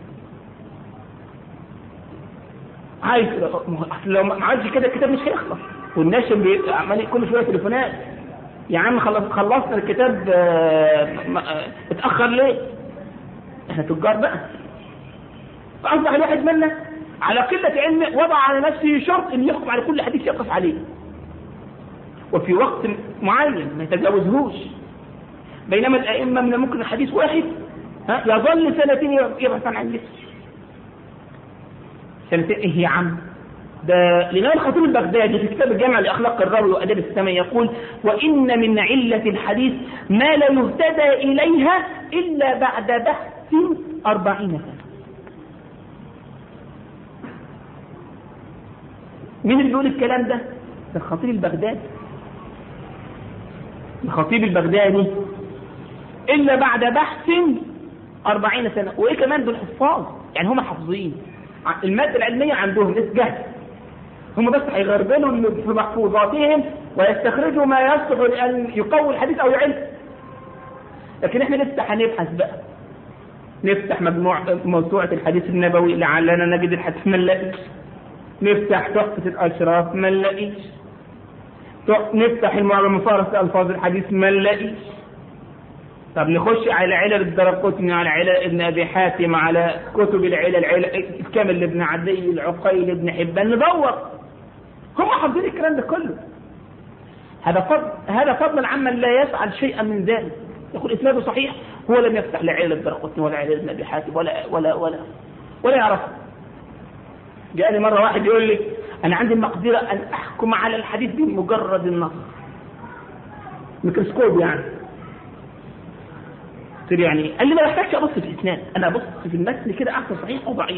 عايز لو ما عملش كده الكتاب مش هيخلص، والناس عمال كل شويه تليفونات يا عم خلص خلصنا الكتاب اتاخر ليه؟ احنا تجار بقى. فاصبح الواحد منا على قله علم وضع على نفسه شرط ان يحكم على كل حديث يقف عليه، وفي وقت معين ما يتجاوزهوش. بينما الائمه من الممكن الحديث واحد ها يظل سنتين يبحث عن علته. سنتين ايه يا عم؟ ده الإمام الخطيب البغدادي في كتاب الجامع لأخلاق الراوي وآداب السمع يقول وإن من علة الحديث ما لا يهتدى إليها إلا بعد بحث أربعين سنة. مين اللي بيقول الكلام ده؟ ده الخطيب البغدادي. الخطيب البغدادي إلا بعد بحث أربعين سنة. وإيه كمان دول حفاظ، يعني هم حافظين المادة العلمية عندهم ناس جهل، هم بس هيغربلوا في محفوظاتهم ويستخرجوا ما يصلح لأن يقوي الحديث أو يعلم. لكن احنا لسه هنبحث بقى نفتح مجموع موسوعة الحديث النبوي لعلنا نجد الحديث ما نلاقيش. نفتح تحفة الأشراف ما نلاقيش. نفتح المعجم الفارس لألفاظ الحديث ما نلاقيش. طب نخش على علل الدرقطني، على علل ابن أبي حاتم، على كتب العلل، علل الكامل لابن عدي، العقيل، ابن حبان، ندور. هم حافظين الكلام ده كله. هذا فضل هذا فضلا عمن لا يفعل شيئا من ذلك. يقول إسناده صحيح، هو لم يفتح لا علل الدرقطني ولا علل ابن أبي حاتم ولا ولا ولا ولا يعرفه. جاءني مرة واحد يقول لي أنا عندي المقدرة أن أحكم على الحديث بمجرد النظر، ميكروسكوب يعني. قلت له يعني؟ قال لي ما بحتاجش أبص في الإسناد، أنا أبص في المتن كده أحسن صحيح وضعيف.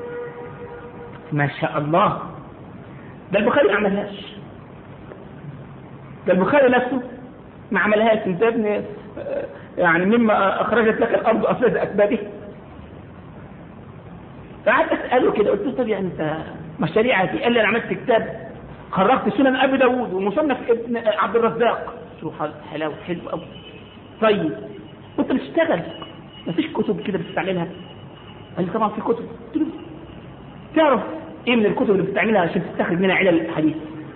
ما شاء الله، ده البخاري ما عملهاش، ده البخاري نفسه ما عملهاش. انت يا ابني يعني مما أخرجت لك الأرض أفلاذ أكباده. فقعدت أسأله كده، قلت له طب يعني أنت ما الشريعة دي؟ قال لي أنا عملت كتاب خرجت سنن أبي داود ومصنف ابن عبد الرزاق. قلت له حلاوة حلو قوي. طيب أنت بتشتغل ما فيش كتب كده بتستعملها؟ قال لي طبعا في كتب. قلت له تعرف إيه من الكتب اللي بتستعملها عشان تستخرج منها علل الحديث؟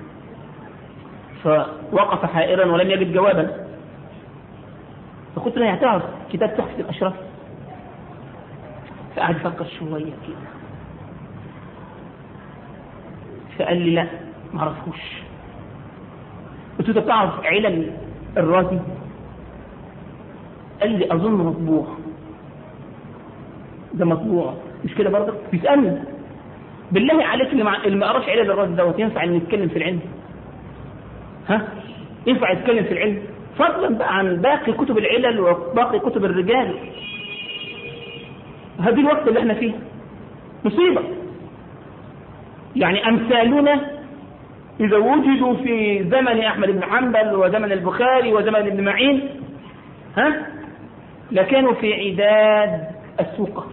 فوقف حائرا ولم يجد جوابا. فقلت له هتعرف كتاب تحفة الأشراف؟ فقعد يفكر شوية كده، فقال لي لا ما عرفوش. قلت له تعرف علل الرازي؟ قال لي أظن مطبوع. ده مطبوع مش كده برضك؟ بيسألني بالله عليك اللي ما قراش علل الرازي دوت ينفع ان يتكلم في العلم؟ ها؟ ينفع يتكلم في العلم؟ فضلا بقى عن باقي كتب العلل وباقي كتب الرجال. هذه الوقت اللي احنا فيه مصيبة. يعني أمثالنا إذا وجدوا في زمن أحمد بن حنبل وزمن البخاري وزمن ابن معين ها لكانوا في عداد السوقة.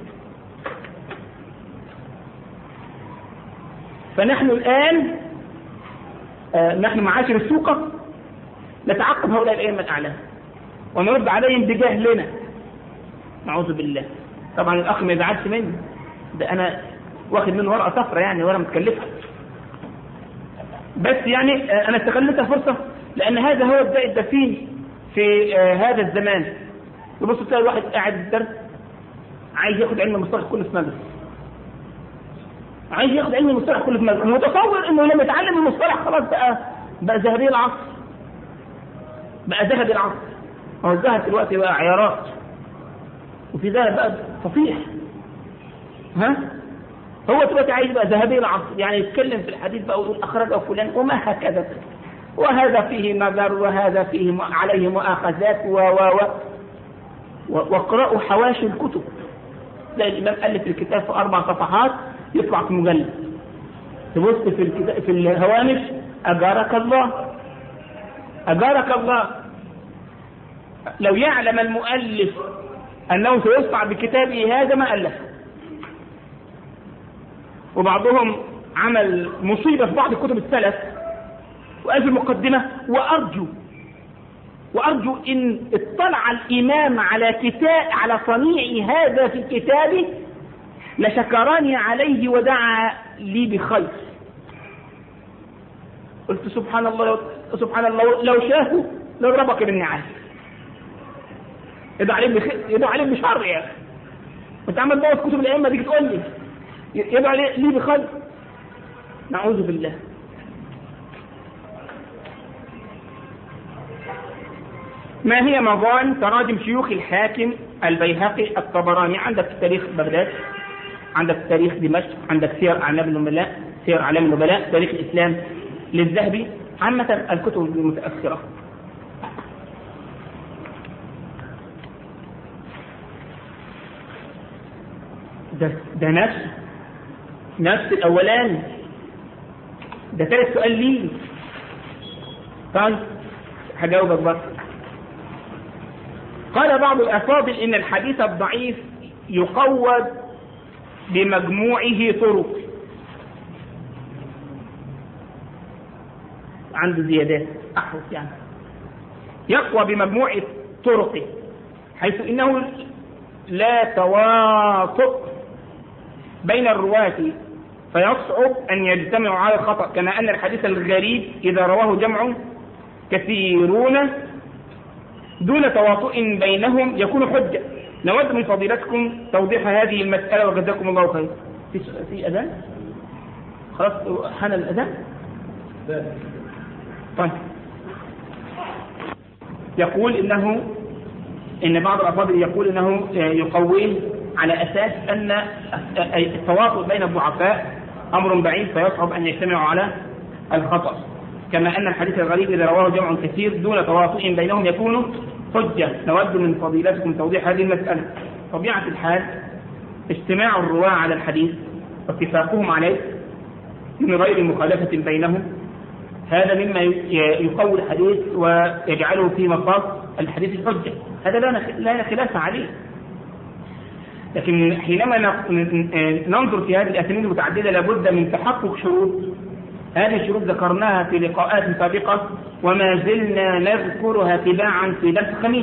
فنحن الآن آه نحن معاشر السوقة نتعقب هؤلاء الأئمة الأعلام ونرد عليهم بجهلنا، نعوذ بالله. طبعا الأخ ما يزعلش مني، ده أنا واخد منه ورقة صفرة يعني ولا متكلفة، بس يعني أنا استغلت الفرصة لأن هذا هو الداء الدفين في هذا الزمان. تبص تلاقي الواحد قاعد الدرس عايز ياخد علم المصطلح كله في مجلس، عايز ياخد علم المصطلح كله في مجلس، متصور إنه لما يتعلم المصطلح خلاص بقى بقى ذهبي العصر، بقى ذهبي العصر. هو الذهب دلوقتي بقى عيارات، وفي ذهب بقى فصيح. ها هو دلوقتي عايز بقى ذهبي العصر، يعني يتكلم في الحديث بقى ويقول أخرجه فلان وما هكذا، وهذا فيه نظر وهذا فيه عليه مؤاخذات و و و واقرأوا حواشي الكتب. تلاقي الإمام ألف الكتاب في أربع صفحات يطلع في مجلد، تبص في الكتاب في الهوامش أجارك الله أجارك الله. لو يعلم المؤلف أنه سيصنع بكتابه هذا ما ألف. وبعضهم عمل مصيبة في بعض كتب السلف وقال في المقدمة وأرجو وأرجو إن اطلع الإمام على كتاب على صنيع هذا في كتابه لشكراني عليه ودعا لي بخير. قلت سبحان الله سبحان الله لو شافوا لضربك بالنعال. يدعو عليهم بخير، يدعو عليهم بشر يا أخي. أنت عمال تبوظ كتب الأئمة دي تقول لي يدعو لي بخير؟ نعوذ بالله. ما هي مظان تراجم شيوخ الحاكم البيهقي الطبراني؟ عندك تاريخ بغداد، عندك تاريخ دمشق، عندك سير أعلام النبلاء، سير أعلام النبلاء، تاريخ الإسلام للذهبي، عامة الكتب المتأخرة. ده, ده نفس نفس الأولاني، ده ثالث سؤال لي. طيب هجاوبك بس. قال بعض الأفاضل إن الحديث الضعيف يقوى بمجموعه طرق، عنده زيادات أحرف يعني، يقوى بمجموع طرقه، حيث إنه لا تواطؤ بين الرواة فيصعب أن يجتمعوا على الخطأ، كما أن الحديث الغريب إذا رواه جمع كثيرون دون تواطؤ بينهم يكون حجة. نود من فضيلتكم توضيح هذه المسألة وجزاكم الله خير. في في أذان؟ خلاص حان الأذان؟ طيب. يقول إنه إن بعض الأفاضل يقول إنه يقويه على أساس أن التواطؤ بين الضعفاء أمر بعيد فيصعب أن يجتمعوا على الخطأ، كما أن الحديث الغريب إذا رواه جمع كثير دون تواطؤ بينهم يكون حجة. نود من فضيلتكم توضيح هذه المسألة. طبيعة الحال اجتماع الرواة على الحديث واتفاقهم عليه من غير مخالفة بينهم، هذا مما يقوي الحديث ويجعله في مقام الحديث الحجة، هذا لا خلاف عليه. لكن حينما ننظر في هذه الأسانيد المتعددة لابد من تحقق شروط. هذه الشروط ذكرناها في لقاءات سابقة وما زلنا نذكرها تباعا في درس الخميس،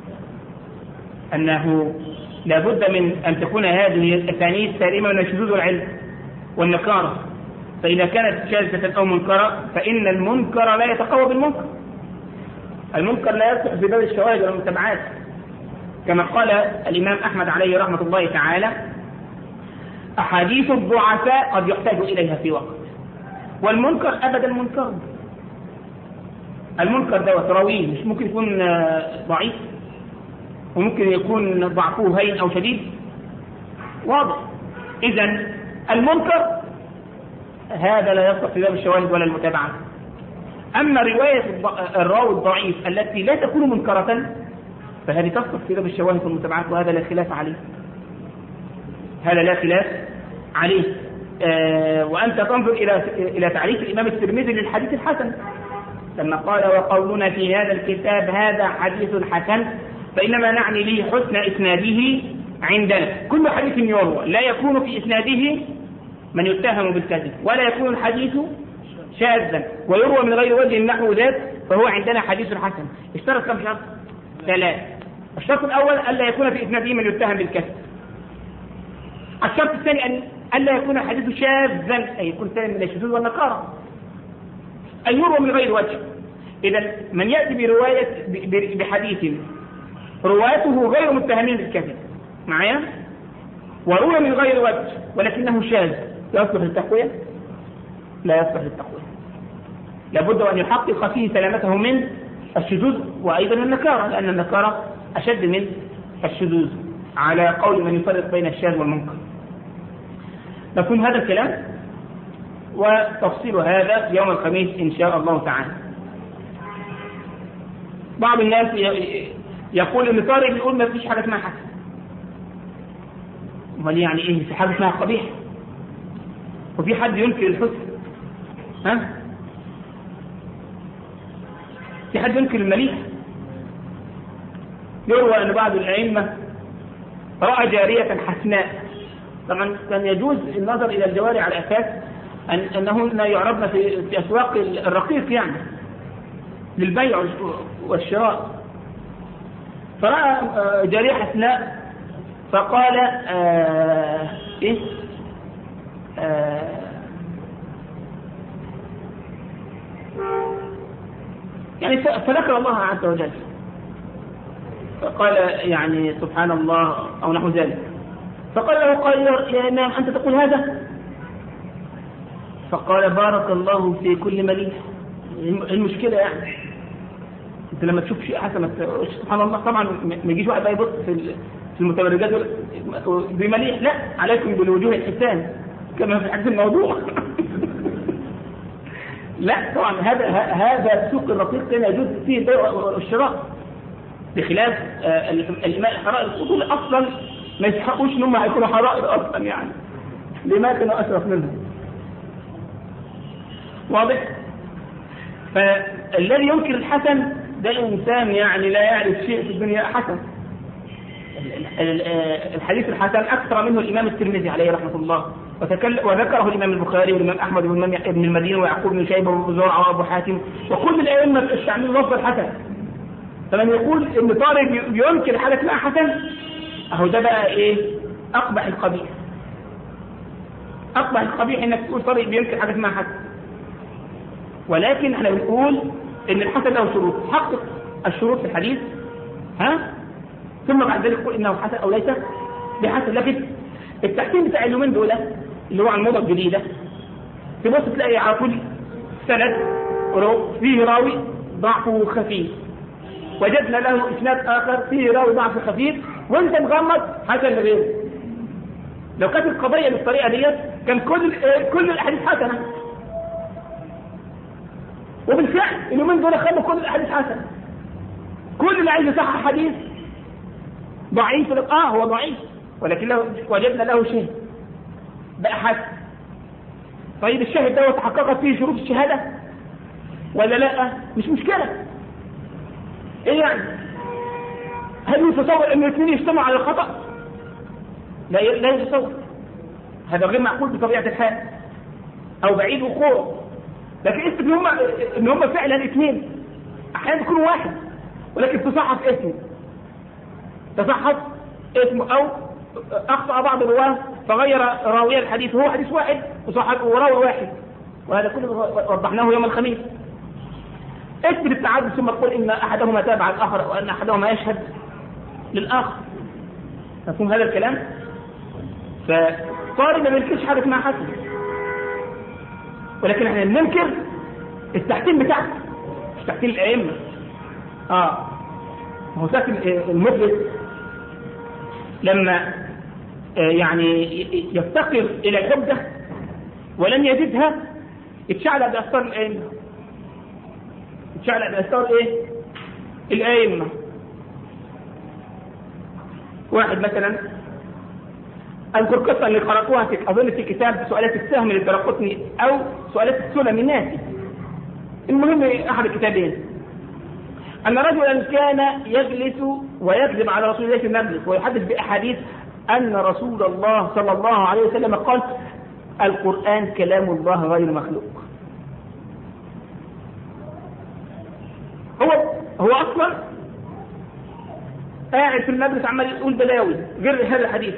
أنه لابد من أن تكون هذه الأسانيد سالمة من الشذوذ والعلم والنكارة، فإذا كانت شاذة أو منكرة فإن المنكر لا يتقوى بالمنكر. المنكر لا يصح في باب الشواهد والمتابعات، كما قال الإمام أحمد عليه رحمة الله تعالى: أحاديث الضعفاء قد يحتاج إليها في وقت، والمنكر أبدا منكر. المنكر ده تراويه مش ممكن يكون ضعيف، وممكن يكون ضعفه هين أو شديد، واضح. إذن المنكر هذا لا يصح في باب الشواهد ولا المتابعة. أما رواية الراوي الضعيف التي لا تكون منكرة فهذه تصح في باب الشواهد والمتابعات، وهذا لا خلاف عليه، هذا لا خلاف عليه. آه وأنت تنظر إلى إلى تعريف الإمام الترمذي للحديث الحسن لما قال: وقولنا في هذا الكتاب هذا حديث حسن فإنما نعني به حسن إسناده عندنا. كل حديث يروى لا يكون في إسناده من يتهم بالكذب، ولا يكون الحديث شاذا، ويروى من غير وجه نحو ذات، فهو عندنا حديث حسن. اشترط كم شرط؟ ثلاث. الشرط الأول ألا يكون في إسناده من يتهم بالكذب. الشرط الثاني أن ألا يكون الحديث شاذا، أي يكون ثاني من الشذوذ والنكارة، أن يروى من غير وجه. إذا من يأتي برواية بحديث رواته غير متهمين بالكذب معايا وروى من غير وجه ولكنه شاذ، يصلح للتقوية؟ لا يصلح للتقوية، لابد أن يحقق فيه سلامته من الشذوذ وأيضا النكارة، لأن النكارة أشد من الشذوذ على قول من يفرق بين الشاذ والمنكر. نكون هذا الكلام وتفصيل هذا يوم الخميس إن شاء الله تعالى. بعض الناس يقول إن طارق يقول ما فيش حاجة اسمها حسن. امال يعني إيه في حاجة اسمها قبيح؟ وفي حد ينكر الحسن؟ ها؟ في حد ينكر المليح؟ يروى أن بعض الأئمة رأى جارية حسناء. طبعا كان يجوز النظر إلى الجواري على أساس أن أنهن يعرضن في في أسواق الرقيق يعني للبيع والشراء. فرأى جارية حسناء فقال آه إيه آه يعني فذكر الله عز وجل فقال يعني سبحان الله أو نحو ذلك، فقال له قال يا إمام أنت تقول هذا؟ فقال بارك الله في كل مليح. المشكلة يعني أنت لما تشوف شيء حسن سبحان الله، طبعا ما يجيش واحد بقى يبص في المتبرجات بمليح، لا، عليكم بالوجوه الحسان كما في حديث الموضوع. لا طبعا هذا هذا السوق الرقيق كان يجوز فيه البيع والشراء، بخلاف الإماء الحرائر الأصول أصلا ما يستحقوش إنهم هيكونوا حرائر أصلا، يعني لما كانوا أشرف منهم. واضح؟ فالذي ينكر الحسن ده إنسان يعني لا يعرف شيء في الدنيا حسن. الحديث الحسن أكثر منه الإمام الترمذي عليه رحمة الله، وذكره الإمام البخاري والإمام أحمد وابن المدينة ويعقوب بن شيبة وزرعة وأبو حاتم وكل الأئمة استعملوا لفظ الحسن. فمن يقول إن طارق ينكر حاجة اسمها حسن اهو ده بقى ايه؟ اقبح القبيح. اقبح القبيح انك تقول طريق بينكر حاجه اسمها حسن. ولكن احنا بنقول ان الحسن له شروط، حقق الشروط في الحديث ها ثم بعد ذلك قل انه حسن او ليس بحسن. لكن التحسين بتاع اليومين دول اللي هو عن الموضه الجديده تبص تلاقي على كل سند فيه راوي ضعفه خفيف، وجدنا له اسناد اخر فيه راوي ضعف خفيف، وانت مغمض حسن غيره. لو كانت القضيه بالطريقه ديت كان كل كل الاحاديث حسنه. وبالفعل اليومين دول خلوا كل الاحاديث حسنه. كل اللي عايز يصحح حديث ضعيف اه هو ضعيف ولكن له وجدنا له شيء بقى حسن. طيب الشاهد ده تحققت فيه شروط الشهاده ولا لا؟ مش مشكله. ايه يعني؟ هل يتصور ان الاثنين يجتمعوا على الخطا؟ لا لا يتصور. هذا غير معقول بطبيعه الحال او بعيد وقوع. لكن اثبت ان هم ان هم فعلا اثنين، احيانا يكونوا واحد ولكن تصحف اسمه تصحف اسمه او اخطا بعض الرواه فغير راوي الحديث، هو حديث واحد وصحف وراوي واحد، وهذا كله وضحناه يوم الخميس. اثبت التعدد ثم تقول ان احدهما تابع الاخر وان احدهما يشهد للاخر. مفهوم هذا الكلام؟ فطارد ما بننكرش حاجه اسمها حسن، ولكن احنا بننكر التحكيم بتاعته مش تحكيم الائمه. اه هو ساكن المفلس لما آه يعني يفتقر الى الحجه ولم يجدها اتشعل باثار الائمه. اتشعل باثار ايه؟ الائمه. واحد مثلا اذكر قصه اللي قراتوها في اظن في كتاب سؤالات السهم للدرقطني او سؤالات السلم الناسي. المهم احد الكتابين ان رجلا كان يجلس ويكذب على رسول الله في المجلس ويحدث باحاديث ان رسول الله صلى الله عليه وسلم قال القرآن كلام الله غير مخلوق. هو هو اصلا قاعد في المجلس عمال يقول بلاوي غير هذا الحديث،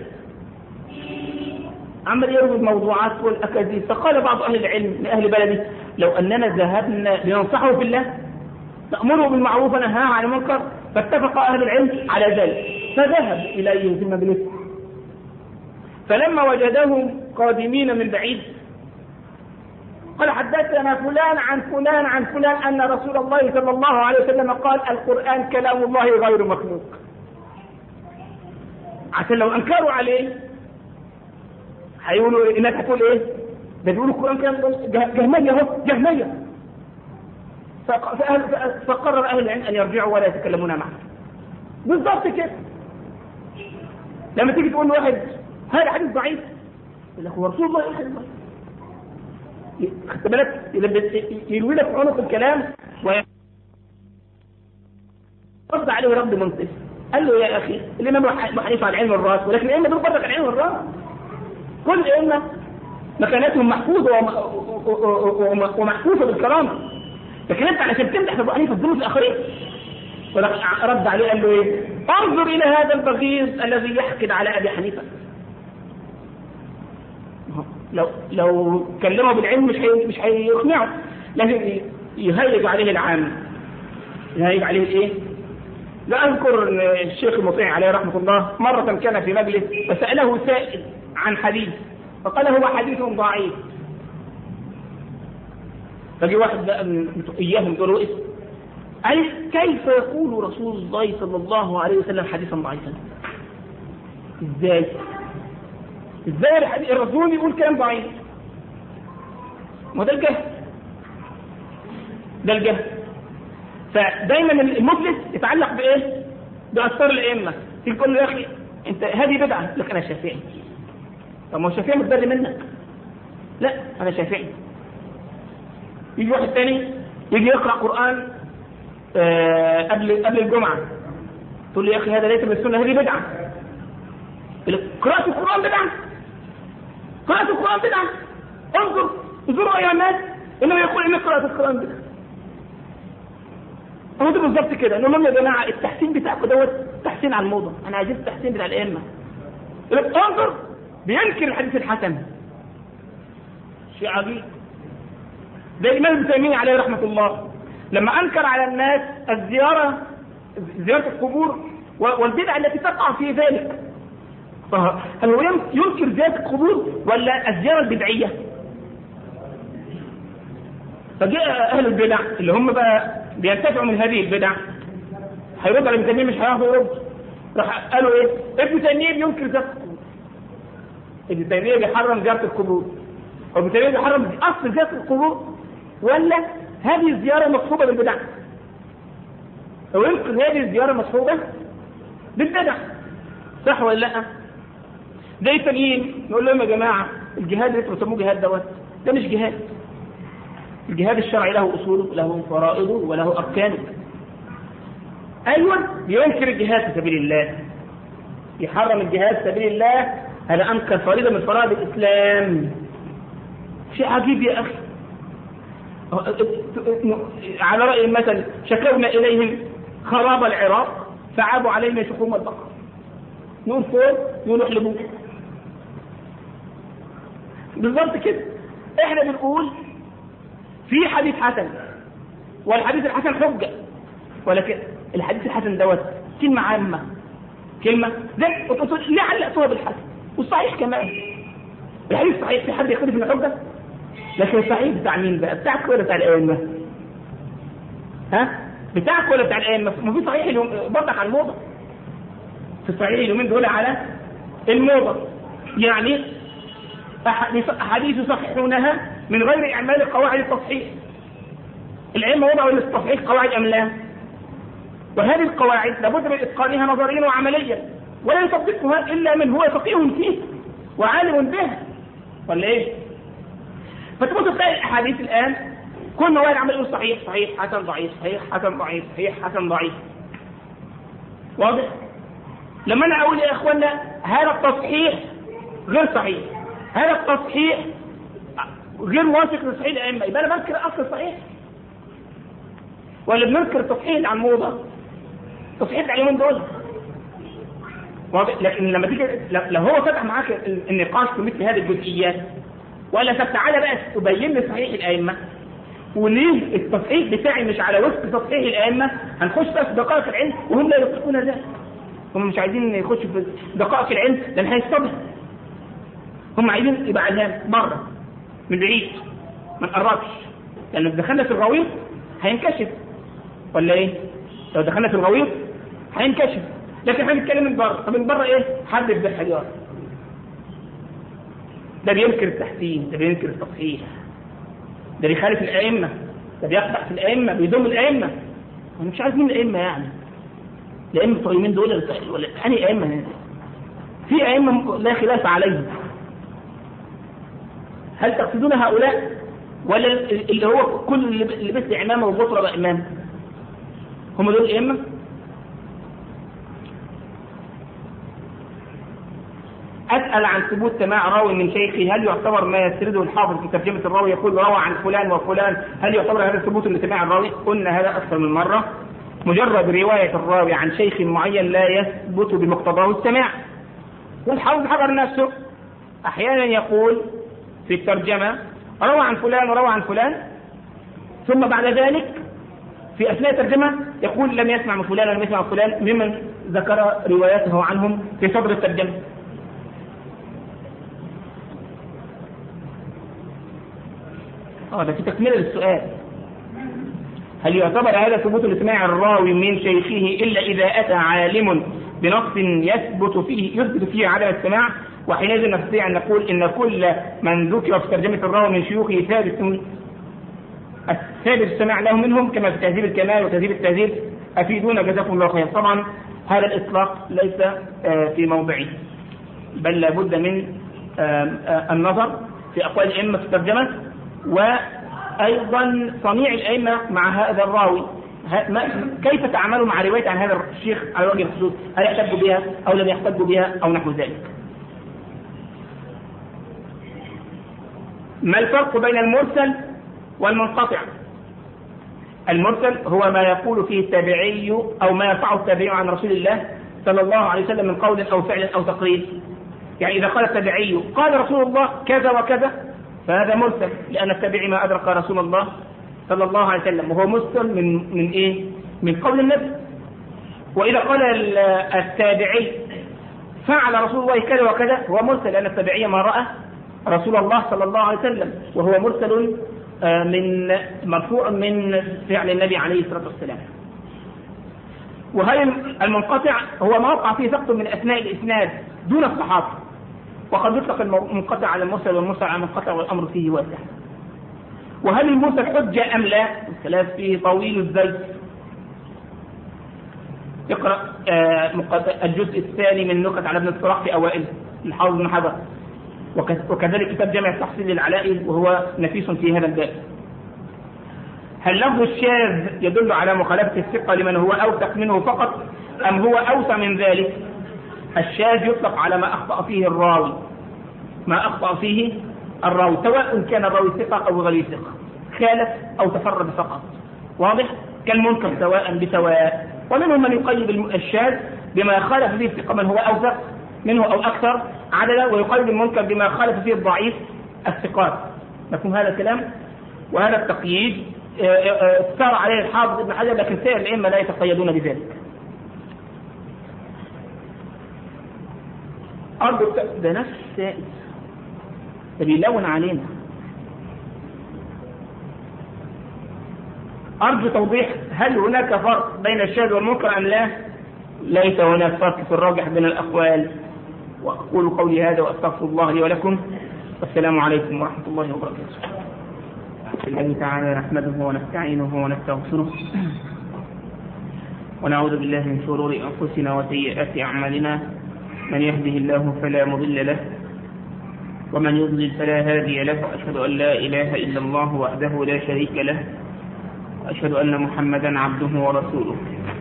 عمال يروي الموضوعات والاكاذيب. فقال بعض اهل العلم من اهل بلدي لو اننا ذهبنا لننصحه بالله نأمره بالمعروف وننهاه عن المنكر. فاتفق اهل العلم على ذلك فذهب اليه في المجلس، فلما وجدهم قادمين من بعيد قال حدثنا فلان عن فلان عن فلان ان رسول الله صلى الله عليه وسلم قال القرآن كلام الله غير مخلوق. عشان لو انكروا عليه هيقولوا الناس هتقول ايه؟ ده بيقولوا القرآن كلام جهمية اهو جهمية. فقرر اهل العلم ان يرجعوا ولا يتكلمون معه. بالضبط كده. لما تيجي تقول لواحد هذا حديث ضعيف يقول لك هو رسول الله يقول حديث ضعيف. خدت بالك؟ يلوي لك عنق الكلام ويرد عليه رد منصف. قال له يا اخي الامام ابو حنيفه على علم الراس ولكن الائمه دول برضك على علم الراس. كل الائمه مكانتهم محفوظه ومحفوظه بالكرامه، لكن انت علشان تمدح ابو حنيفه تظلم الاخرين. رد عليه قال له ايه؟ انظر الى هذا البغيض الذي يحقد على ابي حنيفه. لو لو كلمه بالعلم مش هي مش هيقنعه، لازم يهيج عليه العام، يهيج عليه الايه؟ لا اذكر ان الشيخ المطيع عليه رحمه الله مره كان في مجلس فساله سائل عن حديث فقال هو حديث ضعيف. فجي واحد بقى من اياهم يقول له اسم أي كيف يقول رسول الله صلى الله عليه وسلم حديثا ضعيفا؟ ازاي؟ ازاي الرسول يقول كلام ضعيف؟ ما ده الجهل، ده الجهل. فدايما المفلس يتعلق بايه؟ باثار الائمه. تيجي تقول له يا اخي انت هذه بدعه، لك انا شافعي. طب ما هو الشافعي متبرئ منك. لا انا شافعي. يجي واحد ثاني يجي يقرا قران آه قبل قبل الجمعه تقول له يا اخي هذا ليس من السنه، هذه بدعه. قراءه القران بدعه، قراءه القران بدعه. انظر انظروا يا ناس انه يقول ان قراءه القران بدعه. هو ده بالظبط كده. نقول لهم يا جماعه التحسين بتاعكم دوت تحسين على الموضه، انا عايزين التحسين بتاع الائمه. يقول لك انظر بينكر الحديث الحسن، شيء عجيب. ده الامام ابن تيميه عليه رحمه الله لما انكر على الناس الزياره زياره القبور والبدع التي تقع في ذلك، هل هو ينكر زياره القبور ولا الزياره البدعيه؟ فجاء اهل البدع اللي هم بقى بينتفعوا من هذه البدع هيرد على ابن تيميه، مش هيعرفوا يرد. راح قالوا ايه؟ ابن تيميه بينكر زياره القبور، ابن تيميه بيحرم زياره القبور، وابن تيميه بيحرم اصل زياره القبور، ولا هذه الزياره مصحوبه بالبدع؟ هو ينكر هذه الزياره مصحوبه بالبدع، صح ولا لا؟ زي التانيين نقول لهم يا جماعه الجهاد اللي بتسموه جهاد دوت ده مش جهاد. الجهاد الشرعي له اصوله وله فرائضه وله اركانه. ايوه ينكر الجهاد في سبيل الله، يحرم الجهاد في سبيل الله، هذا انكر فريضه من فرائض الاسلام. شيء عجيب يا اخي. على راي المثل شكونا اليهم خراب العراق فعابوا علينا شحوم البقر. نقول فين؟ يقولوا احلبوه. بالضبط كده. احنا بنقول في حديث حسن والحديث الحسن حجه، ولكن الحديث الحسن دوت كلمه عامه، كلمه ده ليه علقتوها بالحسن والصحيح كمان. الحديث صحيح، في حد يختلف من الحجه؟ لكن الصحيح بتاع مين بقى؟ بتاعك ولا بتاع الائمه؟ ها؟ بتاعك ولا بتاع الائمه؟ ما في صحيح اليوم برضك على الموضه. في الصحيح اليومين دول على الموضه، يعني احاديث يصححونها من غير اعمال قواعد التصحيح. الائمه وضعوا للتصحيح قواعد ام لا؟ وهذه القواعد لابد من اتقانها نظريا وعمليا، ولا يطبقها الا من هو فقيه فيه وعالم به، ولا ايه؟ فتبص تلاقي الاحاديث الان كل واحد عمال يقول صحيح صحيح حسن ضعيف صحيح حسن ضعيف صحيح حسن ضعيف. واضح؟ لما انا اقول يا اخوانا هذا التصحيح غير صحيح، هذا التصحيح غير موافق لصحيح الائمه، يبقى انا بنكر اصل الصحيح ولا بننكر التصحيح اللي على الموضه؟ التصحيح اللي اليومين دول. واضح؟ لكن لما تيجي لو هو فتح معاك النقاش في مثل هذه الجزئيات ولا طب تعالى بقى تبين لي صحيح الائمه وليه التصحيح بتاعي مش على وفق تصحيح الائمه، هنخش بقى في دقائق العلم وهم لا يطلقون ذلك. هم مش عايزين يخشوا في دقائق العلم لان هيصطدم. هم عايزين يبقى علام بره من بعيد ما نقربش، لان لو دخلنا في الغويط هينكشف، ولا ايه؟ لو دخلنا في الغويط هينكشف. لكن احنا بنتكلم من بره، طب من بره ايه؟ حد بالحجار. ده بينكر التحسين، ده بينكر التصحيح، ده بيخالف الائمه، ده بيقطع في الائمه، بيضم الائمه. انا مش عارف مين الائمه يعني. الائمه بتوع اليومين دول ولا انهي ائمه؟ في ائمه لا خلاف عليهم. هل تقصدون هؤلاء ولا اللي هو كل اللي بس امامه وبطره بقى امام؟ هم دول الائمه؟ أسأل عن ثبوت سماع راوي من شيخي، هل يعتبر ما يسرده الحافظ في ترجمة الراوي يقول روى عن فلان وفلان، هل يعتبر هذا ثبوت لسماع الراوي؟ قلنا هذا أكثر من مرة. مجرد رواية الراوي عن شيخ معين لا يثبت بمقتضاه السماع. والحافظ حضر نفسه أحيانا يقول في الترجمة روى عن فلان وروى عن فلان، ثم بعد ذلك في أثناء الترجمة يقول لم يسمع من فلان ولم يسمع من فلان ممن ذكر رواياته عنهم في صدر الترجمة. اه ده في تكمله للسؤال. هل يعتبر هذا ثبوت لسماع الراوي من شيخه الا اذا اتى عالم بنص يثبت فيه يثبت فيه عدم السماع؟ وحينئذ نستطيع ان نقول ان كل من ذكر في ترجمه الراوي من شيوخه ثابت ثابت السماع له منهم، كما في تهذيب الكمال وتهذيب التهذيب. افيدونا جزاكم الله خير. طبعا هذا الاطلاق ليس في موضعه، بل لابد من النظر في اقوال الائمه في الترجمه، وأيضا صنيع الأئمة مع هذا الراوي كيف تعاملوا مع رواية عن هذا الشيخ على وجه الخصوص، هل يحتجوا بها أو لم يحتجوا بها أو نحو ذلك. ما الفرق بين المرسل والمنقطع؟ المرسل هو ما يقول فيه التابعي أو ما يرفعه التابعي عن رسول الله صلى الله عليه وسلم من قول أو فعل أو تقرير. يعني إذا قال التابعي قال رسول الله كذا وكذا فهذا مرسل، لأن التابعي ما أدرك رسول الله صلى الله عليه وسلم، وهو مرسل من من إيه؟ من قول النبي. وإذا قال التابعي فعل رسول الله كذا وكذا هو مرسل، لأن التابعي ما رأى رسول الله صلى الله عليه وسلم، وهو مرسل من مرفوع من فعل النبي عليه الصلاة والسلام. وهل المنقطع هو ما وقع فيه سقط من أثناء الإسناد دون الصحابة، وقد يطلق المنقطع على المرسل والمرسل على المنقطع والأمر فيه واسع. وهل المرسل حجة أم لا؟ الخلاف فيه طويل الزيت. اقرأ الجزء الثاني من نكت على ابن الصلاح في أوائل الحافظ بن حجر، وكذلك كتاب جامع التحصيل للعلائي وهو نفيس في هذا الباب. هل لفظ الشاذ يدل على مخالفة الثقة لمن هو أوثق منه فقط أم هو أوسع من ذلك؟ الشاذ يطلق على ما أخطأ فيه الراوي، ما أخطأ فيه الراوي سواء كان الراوي ثقة أو غير ثقة، خالف أو تفرد فقط، واضح؟ كالمنكر سواء بسواء. ومنهم من يقيد الشاذ بما خالف فيه الثقة من هو أوثق منه أو أكثر عددا، ويقيد المنكر بما خالف فيه الضعيف الثقات. مفهوم هذا الكلام؟ وهذا التقييد اختار عليه الحافظ ابن حجر، لكن سائر الأئمة لا يتقيدون بذلك. أرجو ده نفس السائل ده بيلون علينا. أرجو توضيح هل هناك فرق بين الشاذ والمنكر أم لا؟ ليس هناك فرق في الراجح بين الأقوال. وأقول قولي هذا وأستغفر الله لي ولكم، والسلام عليكم ورحمة الله وبركاته. الله تعالى نحمده ونستعينه ونستغفره ونعوذ بالله من شرور أنفسنا وسيئات أعمالنا، من يهده الله فلا مضل له ومن يضلل فلا هادي له، وأشهد أن لا إله إلا الله وحده لا شريك له، وأشهد أن محمدا عبده ورسوله.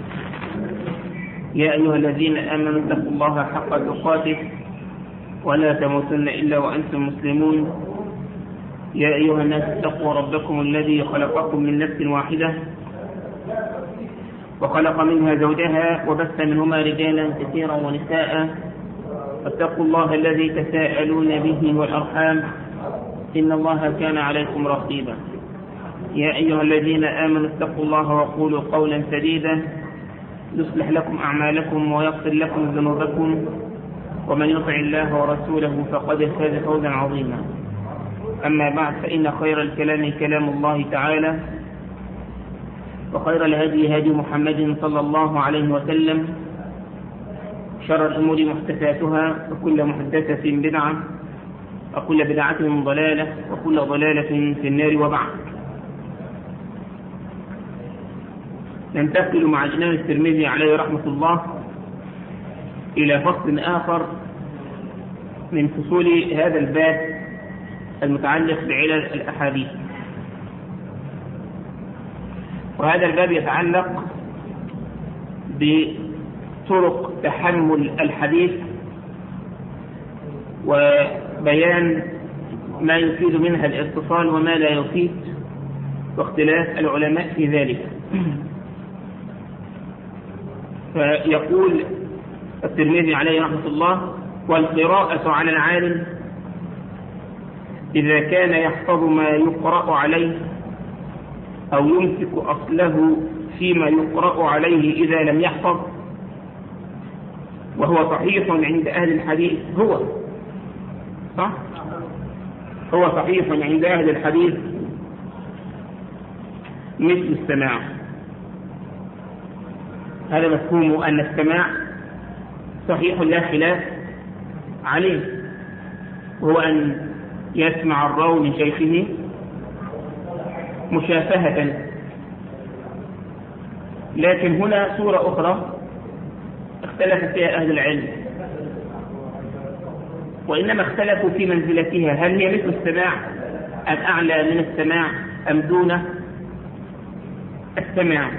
يا أيها الذين آمنوا اتقوا الله حق تقاته ولا تموتن إلا وأنتم مسلمون. يا أيها الناس اتقوا ربكم الذي خلقكم من نفس واحدة وخلق منها زوجها وبث منهما رجالا كثيرا ونساء، فاتقوا الله الذي تساءلون به والأرحام إن الله كان عليكم رقيبا. يا أيها الذين آمنوا اتقوا الله وقولوا قولا سديدا يصلح لكم أعمالكم ويغفر لكم ذنوبكم، ومن يطع الله ورسوله فقد فاز فوزا عظيما. أما بعد، فإن خير الكلام كلام الله تعالى، وخير الهدي هدي محمد صلى الله عليه وسلم، شر الأمور محدثاتها وكل محدثة بدعة وكل بدعة ضلالة وكل ضلالة في النار. وبعد، ننتقل مع الإمام الترمذي عليه رحمة الله إلى فصل آخر من فصول هذا الباب المتعلق بعلل الأحاديث. وهذا الباب يتعلق بطرق تحمل الحديث وبيان ما يفيد منها الاتصال وما لا يفيد، واختلاف العلماء في ذلك. فيقول الترمذي عليه رحمة الله: والقراءة على العالم إذا كان يحفظ ما يقرأ عليه أو يمسك أصله فيما يقرأ عليه إذا لم يحفظ، وهو صحيح عند أهل الحديث هو صح؟ هو صحيح عند أهل الحديث مثل السماع. هذا مفهوم أن السماع صحيح لا خلاف عليه، وهو أن يسمع الراوي من شيخه مشافهة. لكن هنا صورة أخرى اختلف فيها أهل العلم، وإنما اختلفوا في منزلتها، هل هي مثل السماع أم أعلى من السماع أم دون السماع،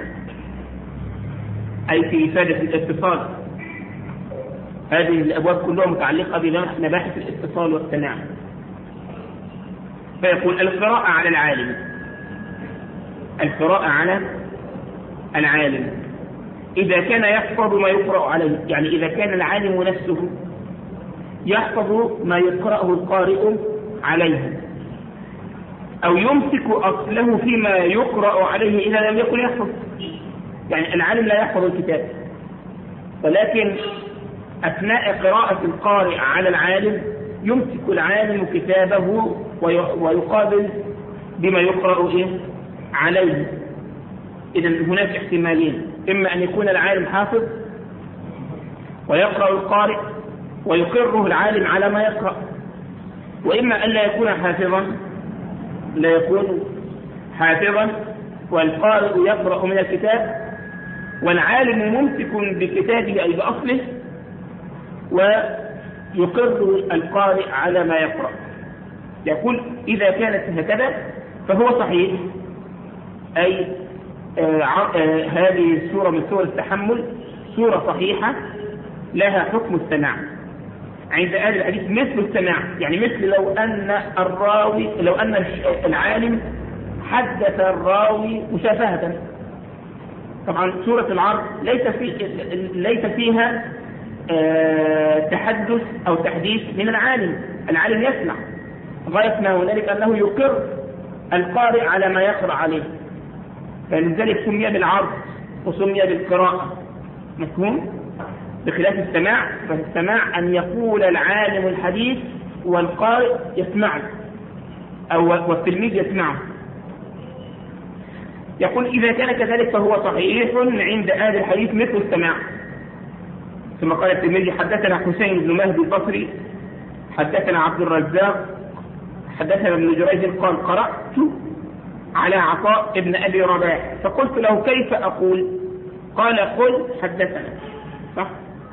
أي في إفادة الاتصال. هذه الأبواب كلها متعلقة بمباحث الاتصال والسماع. فيقول: القراءة على العالم القراءة على العالم إذا كان يحفظ ما يقرأ عليه، يعني إذا كان العالم نفسه يحفظ ما يقرأه القارئ عليه، أو يمسك أصله فيما يقرأ عليه إذا لم يكن يحفظ. يعني العالم لا يحفظ الكتاب، ولكن أثناء قراءة القارئ على العالم يمسك العالم كتابه ويقابل بما يقرأ إيه عليه. إذن هناك احتمالين، إما أن يكون العالم حافظ ويقرأ القارئ ويقره العالم على ما يقرأ، وإما أن لا يكون حافظا لا يكون حافظا والقارئ يقرأ من الكتاب والعالم ممسك بكتابه أي بأصله ويقر القارئ على ما يقرأ. يقول إذا كانت هكذا فهو صحيح، أي آه آه هذه السورة من سور التحمل سورة صحيحة لها حكم السماع عند أهل الحديث، مثل السماع، يعني مثل لو أن الراوي لو أن العالم حدث الراوي مشافهة. طبعا سورة العرض ليس في ليس فيها آه تحدث أو تحديث من العالم، العالم يسمع غاية ما هنالك أنه يقر القارئ على ما يقرأ عليه، فلذلك سمي بالعرض وسمي بالقراءة. مفهوم؟ بخلاف السماع، فالسماع أن يقول العالم الحديث والقارئ يسمعه أو والتلميذ يسمعه. يقول إذا كان كذلك فهو صحيح عند أهل الحديث مثل السماع. ثم قال الترمذي حدثنا حسين بن مهدي البصري حدثنا عبد الرزاق حدثنا ابن جريج قال قرأت على عطاء ابن أبي رباح فقلت له كيف أقول؟ قال قل حدثنا. صح؟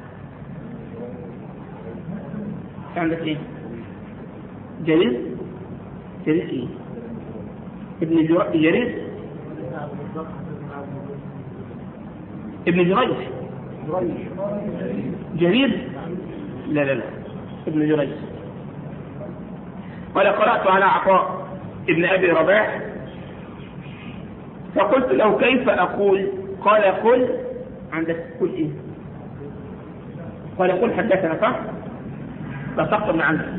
عندك ايه؟ جرير؟ جرير ايه؟ ابن جرير؟ ابن جريج جرير؟ لا لا لا ابن جريج. قال قرأت على عطاء ابن أبي رباح فقلت له كيف أقول؟ قال قل. عندك قل ايه؟ قال قل حدثنا. صح؟ لا تقصر من عندك.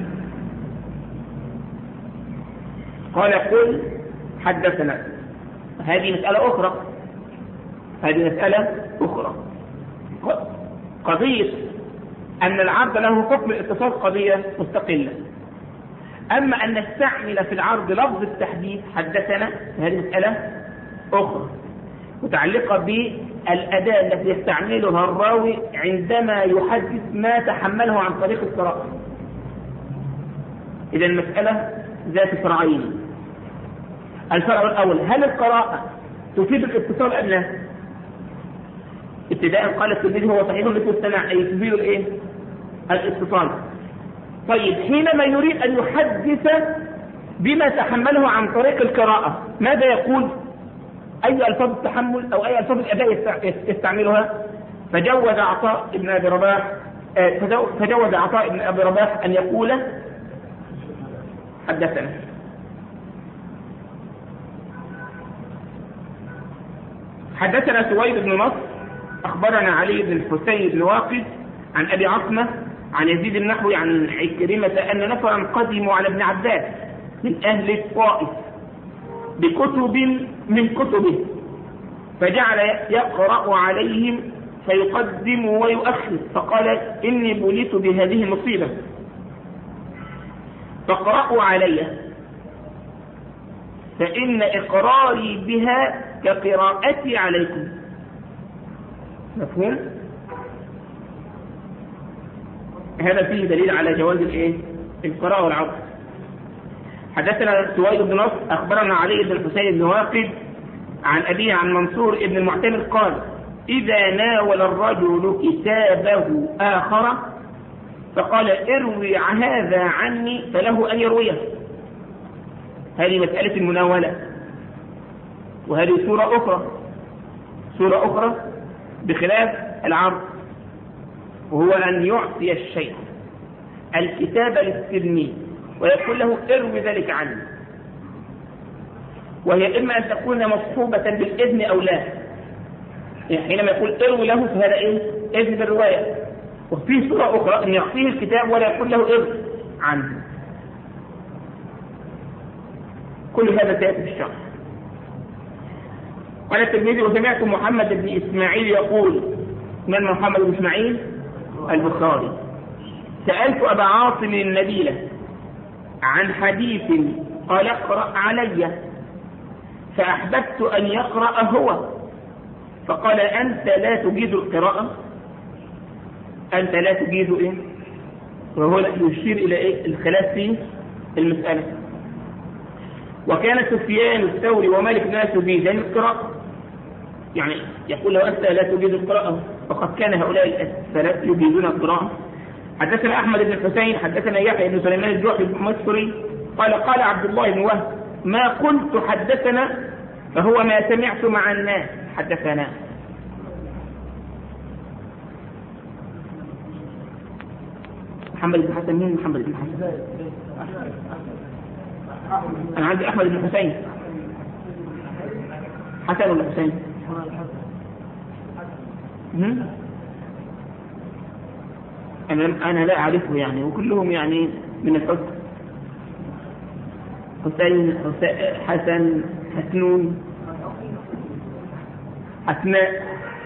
قال قل حدثنا. هذه مسألة أخرى هذه مسألة أخرى قضية أن العرض له حكم الاتصال قضية مستقلة. أما أن نستعمل في العرض لفظ التحديث حدثنا هذه مسألة أخرى متعلقة بالأداة التي يستعملها الراوي عندما يحدث ما تحمله عن طريق القراءة. إذا المسألة ذات فرعين. الفرع الأول، هل القراءة تفيد الاتصال أم لا؟ ابتداء قال التلميذ هو صحيح مثل السماع أي تفيد الإيه؟ الاتصال. طيب حينما يريد أن يحدث بما تحمله عن طريق القراءة ماذا يقول؟ أي ألفاظ التحمل أو أي ألفاظ الأداء يستعملها؟ فجوز عطاء ابن أبي رباح فجوز عطاء ابن أبي رباح أن يقول حدثنا. حدثنا سويد بن نصر أخبرنا علي بن الحسين بن واقد عن أبي عصمة عن يزيد النحوي عن عكرمة أن نفرا قدموا على ابن عباس من أهل الطائف بكتب من كتبه فجعل يقرأ عليهم فيقدم ويؤخر فقال إني بليت بهذه المصيبة فاقرأوا علي فإن إقراري بها كقراءتي عليكم. مفهوم؟ هذا فيه دليل على جواز الايه؟ القراءة والعرض. حدثنا سويد بن نصر أخبرنا علي بن الحسين بن واقد عن أبيه عن منصور ابن المعتمر قال إذا ناول الرجل كتابه آخر فقال اروي هذا عني فله أن يرويه. هذه مسألة المناولة، وهذه سورة أخرى سورة أخرى بخلاف العرض، وهو أن يعطي الشيخ الكتاب للتلميذ ويقول له اروي ذلك عني. وهي إما أن تكون مصحوبة بالإذن أو لا. يعني حينما يقول اروي له فهذا إيه؟ إذن بالرواية. وفي صورة أخرى أن يعطيه الكتاب ولا يقول له إذن عنه. كل هذا سيأتي في الشرح. قال الترمذي وسمعت محمد بن إسماعيل يقول، من محمد بن إسماعيل؟ البخاري. سألت أبا عاصم النبيلة عن حديث قال اقرأ علي، فأحببت أن يقرأ هو، فقال أنت لا تجيد القراءة، أنت لا تجيد إيه؟ وهو يشير إلى إيه؟ الخلاف في المسألة. وكان سفيان الثوري ومالك الناس يجيدان القراءة، يعني يقول له أنت لا تجيد القراءة، فقد كان هؤلاء الثلاث يجيدون القراءة. حدثنا أحمد بن الحسين حدثنا يحيى بن سليمان الجوحي المصري قال قال عبد الله بن وهب ما قلت حدثنا فهو ما سمعت مع الناس حدثنا. محمد بن حسن مين؟ محمد بن حسن أنا عندي أحمد بن حسين. حسن ولا حسين؟ أنا أنا لا أعرفه يعني، وكلهم يعني من الحسن. حسين حسن حسنون أسماء.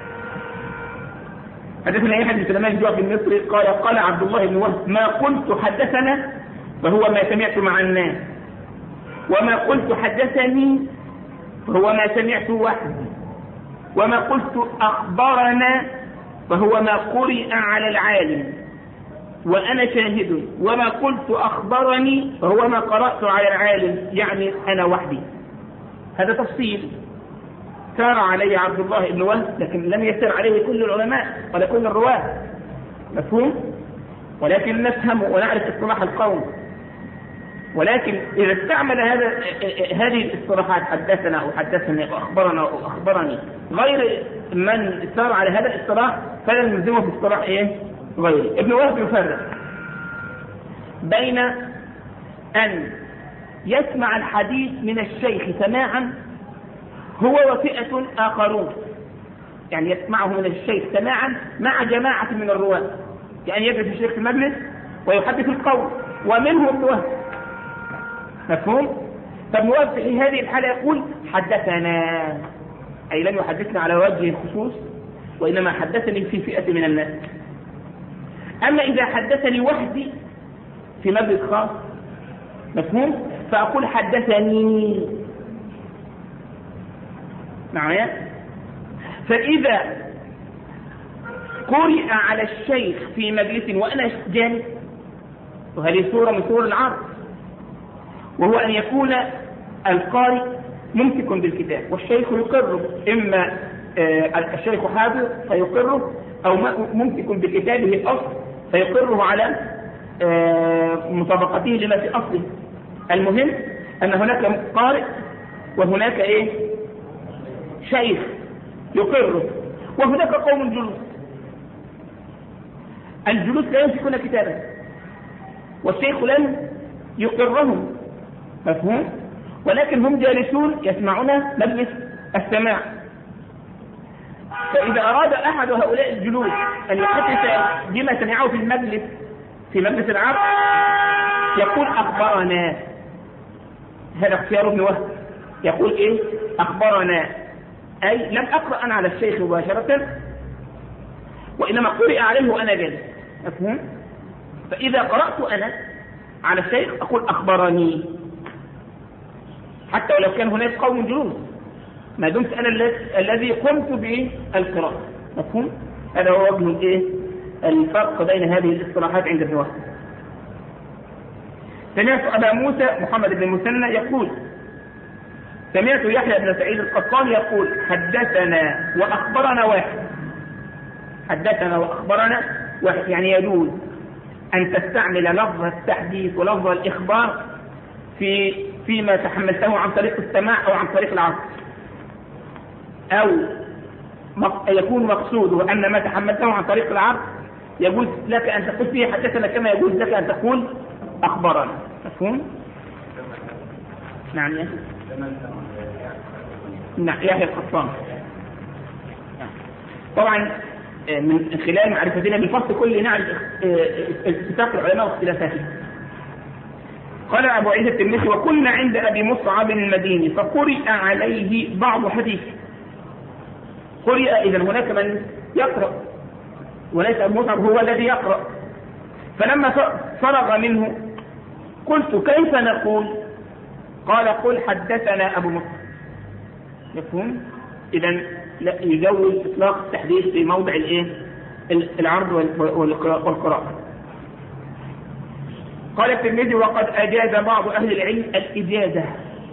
حدثنا يحيى بن سليمان الجوحي المصري قال قال عبد الله بن وهب ما قلت حدثنا فهو ما سمعت مع الناس، وما قلت حدثني فهو ما سمعت وحدي، وما قلت أخبرنا فهو ما قرئ على العالم وأنا شاهد، وما قلت أخبرني فهو ما قرأت على العالم يعني أنا وحدي. هذا تفصيل سار عليه عبد الله بن وهب، لكن لم يسر عليه كل العلماء ولا كل الرواة. مفهوم؟ ولكن نفهم ونعرف اصطلاح القوم. ولكن إذا استعمل هذا هذه الاصطلاحات حدثنا أو حدثني وأخبرنا أو أخبرني غير من سار على هذا الاصطلاح فلا نلزمه في اصطلاح إيه؟ غيره. ابن وهب يفرق بين أن يسمع الحديث من الشيخ سماعا هو وفئة آخرون، يعني يسمعه من الشيخ سماعا مع جماعة من الرواة، يعني يجلس الشيخ في المجلس ويحدث القوم ومنه ابن وهب. مفهوم؟ فابن وهب في هذه الحالة يقول حدثنا، أي لم يحدثنا على وجه الخصوص وإنما حدثني في فئة من الناس. أما إذا حدثني وحدي في مجلس خاص، مفهوم؟ فأقول حدثني معايا. فإذا قرئ على الشيخ في مجلس وأنا جالس، وهذه صورة من صور العرض، وهو أن يكون القارئ ممسك بالكتاب والشيخ يقره، إما الشيخ حاضر فيقره أو ممسك بكتابه الأصل فيقره على مطابقته لما في أصله. المهم أن هناك قارئ وهناك إيه؟ شيخ يقره، وهناك قوم جلوس. الجلوس لا يمسكون كتابا والشيخ لم يقرهم، مفهوم؟ ولكن هم جالسون يسمعون مجلس السماع. فإذا أراد أحد هؤلاء الجلوس أن يحدث بما سمعه في المجلس في مجلس العرض يقول أخبرنا. هذا اختيار ابن وهب، يقول إيه؟ أخبرنا، أي لم أقرأ أنا على الشيخ مباشرة وإنما قرئ عليه وأنا جالس، مفهوم؟ فإذا قرأت أنا على الشيخ أقول أخبرني، حتى ولو كان هناك قوم جلوس، ما دمت أنا الذي قمت بالقراءة، مفهوم؟ هذا هو وجه الإيه؟ الفرق بين هذه الاصطلاحات عند ابن وهب. سمعت أبا موسى محمد بن المثنى يقول سمعت يحيى بن سعيد القطان يقول حدثنا وأخبرنا واحد. حدثنا وأخبرنا واحد يعني يجوز أن تستعمل لفظ التحديث ولفظ الإخبار في فيما تحملته عن طريق السماع أو عن طريق العصر، أو يكون مقصوده أن ما تحملته عن طريق العرض يجوز لك أن تقول فيه حدثنا كما يجوز لك أن تقول أخبرنا. مفهوم؟ نعم يا نعم يحيى القطان. طبعا من خلال معرفتنا بالفصل كله نعرف اتفاق العلماء واختلافاتهم. قال أبو عيسى الترمذي: وكنا عند أبي مصعب المديني فقرئ عليه بعض حديث. قرئ إذا هناك من يقرأ وليس أبو مصعب هو الذي يقرأ. فلما فرغ منه قلت: كيف نقول؟ قال: قل حدثنا أبو مصعب. يفهم؟ إذا يجوز إطلاق التحديث في موضع الإيه؟ العرض والقراءة. قال الترمذي: وقد أجاز بعض أهل العلم الإجازة.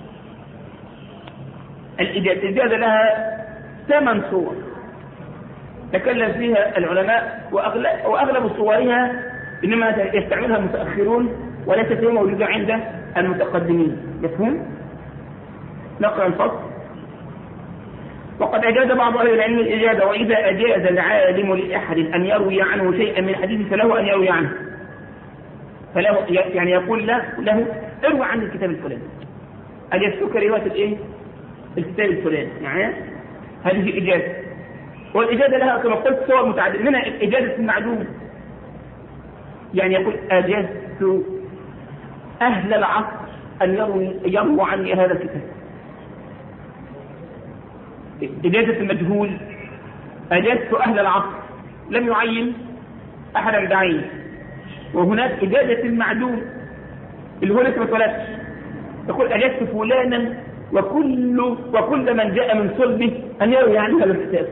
الإجازة, الإجازة لها ثمان صور تكلم فيها العلماء، وأغلب, وأغلب صورها إنما يستعملها المتأخرون وليست هي موجودة عند المتقدمين. مفهوم؟ نقرأ الفصل. وقد أجاز بعض أهل العلم الإجازة: وإذا أجاز العالم لأحد أن يروي عنه شيئا من حديث فله أن يروي عنه، فله يعني يقول له, له اروي عن الكتاب الفلاني، أجازتك رواية الإيه؟ الكتاب الفلاني. يعني هذه إجازة. والإجازة لها كما قلت صور متعددة، منها إجازة المعدوم، يعني يقول: أجازت أهل العصر أن يروي يروي عني هذا الكتاب. إجازة المجهول: أجازت أهل العصر، لم يعين أحدا بعينه. وهناك إجازة المعدوم اللي هو لسه ما اتولدش، يقول: أجازت فلانا وكل وكل من جاء من صلبه أن يروي عنه هذا الكتاب.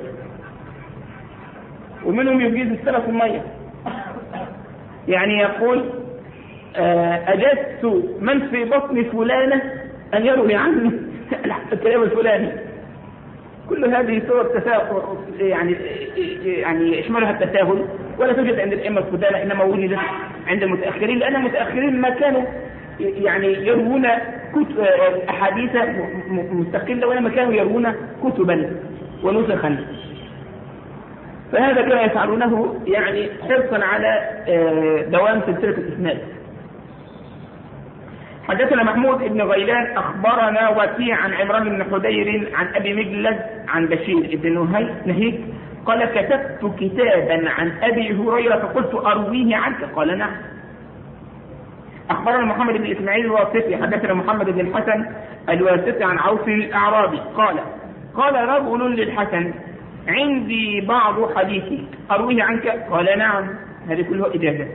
ومنهم يجيز السنة في المية، يعني يقول: أجازت من في بطن فلانة أن يروي عني الكلام الفلاني. كل هذه صور تساهل، يعني يعني يشملها التساهل، ولا توجد عند الأئمة القدامى، إنما وجدت عند المتأخرين، لأن المتأخرين ما كانوا يعني يروون كتب أحاديث مستقلة، وإنما كانوا يروون كتبا ونسخا. فهذا كانوا يفعلونه يعني حرصا على دوام سلسلة الإسناد. حدثنا محمود بن غيلان أخبرنا وكيع عن عمران بن حدير عن أبي مجلد عن بشير بن نهيك قال: كتبت كتابا عن أبي هريرة فقلت أرويه عنك، قال: نعم. أخبرنا محمد بن إسماعيل الواسطي حدثنا محمد بن الحسن الواسطي عن عوف الأعرابي قال: قال رجل للحسن: عندي بعض حديثي أرويه عنك، قال: نعم. هذه كلها إجازة.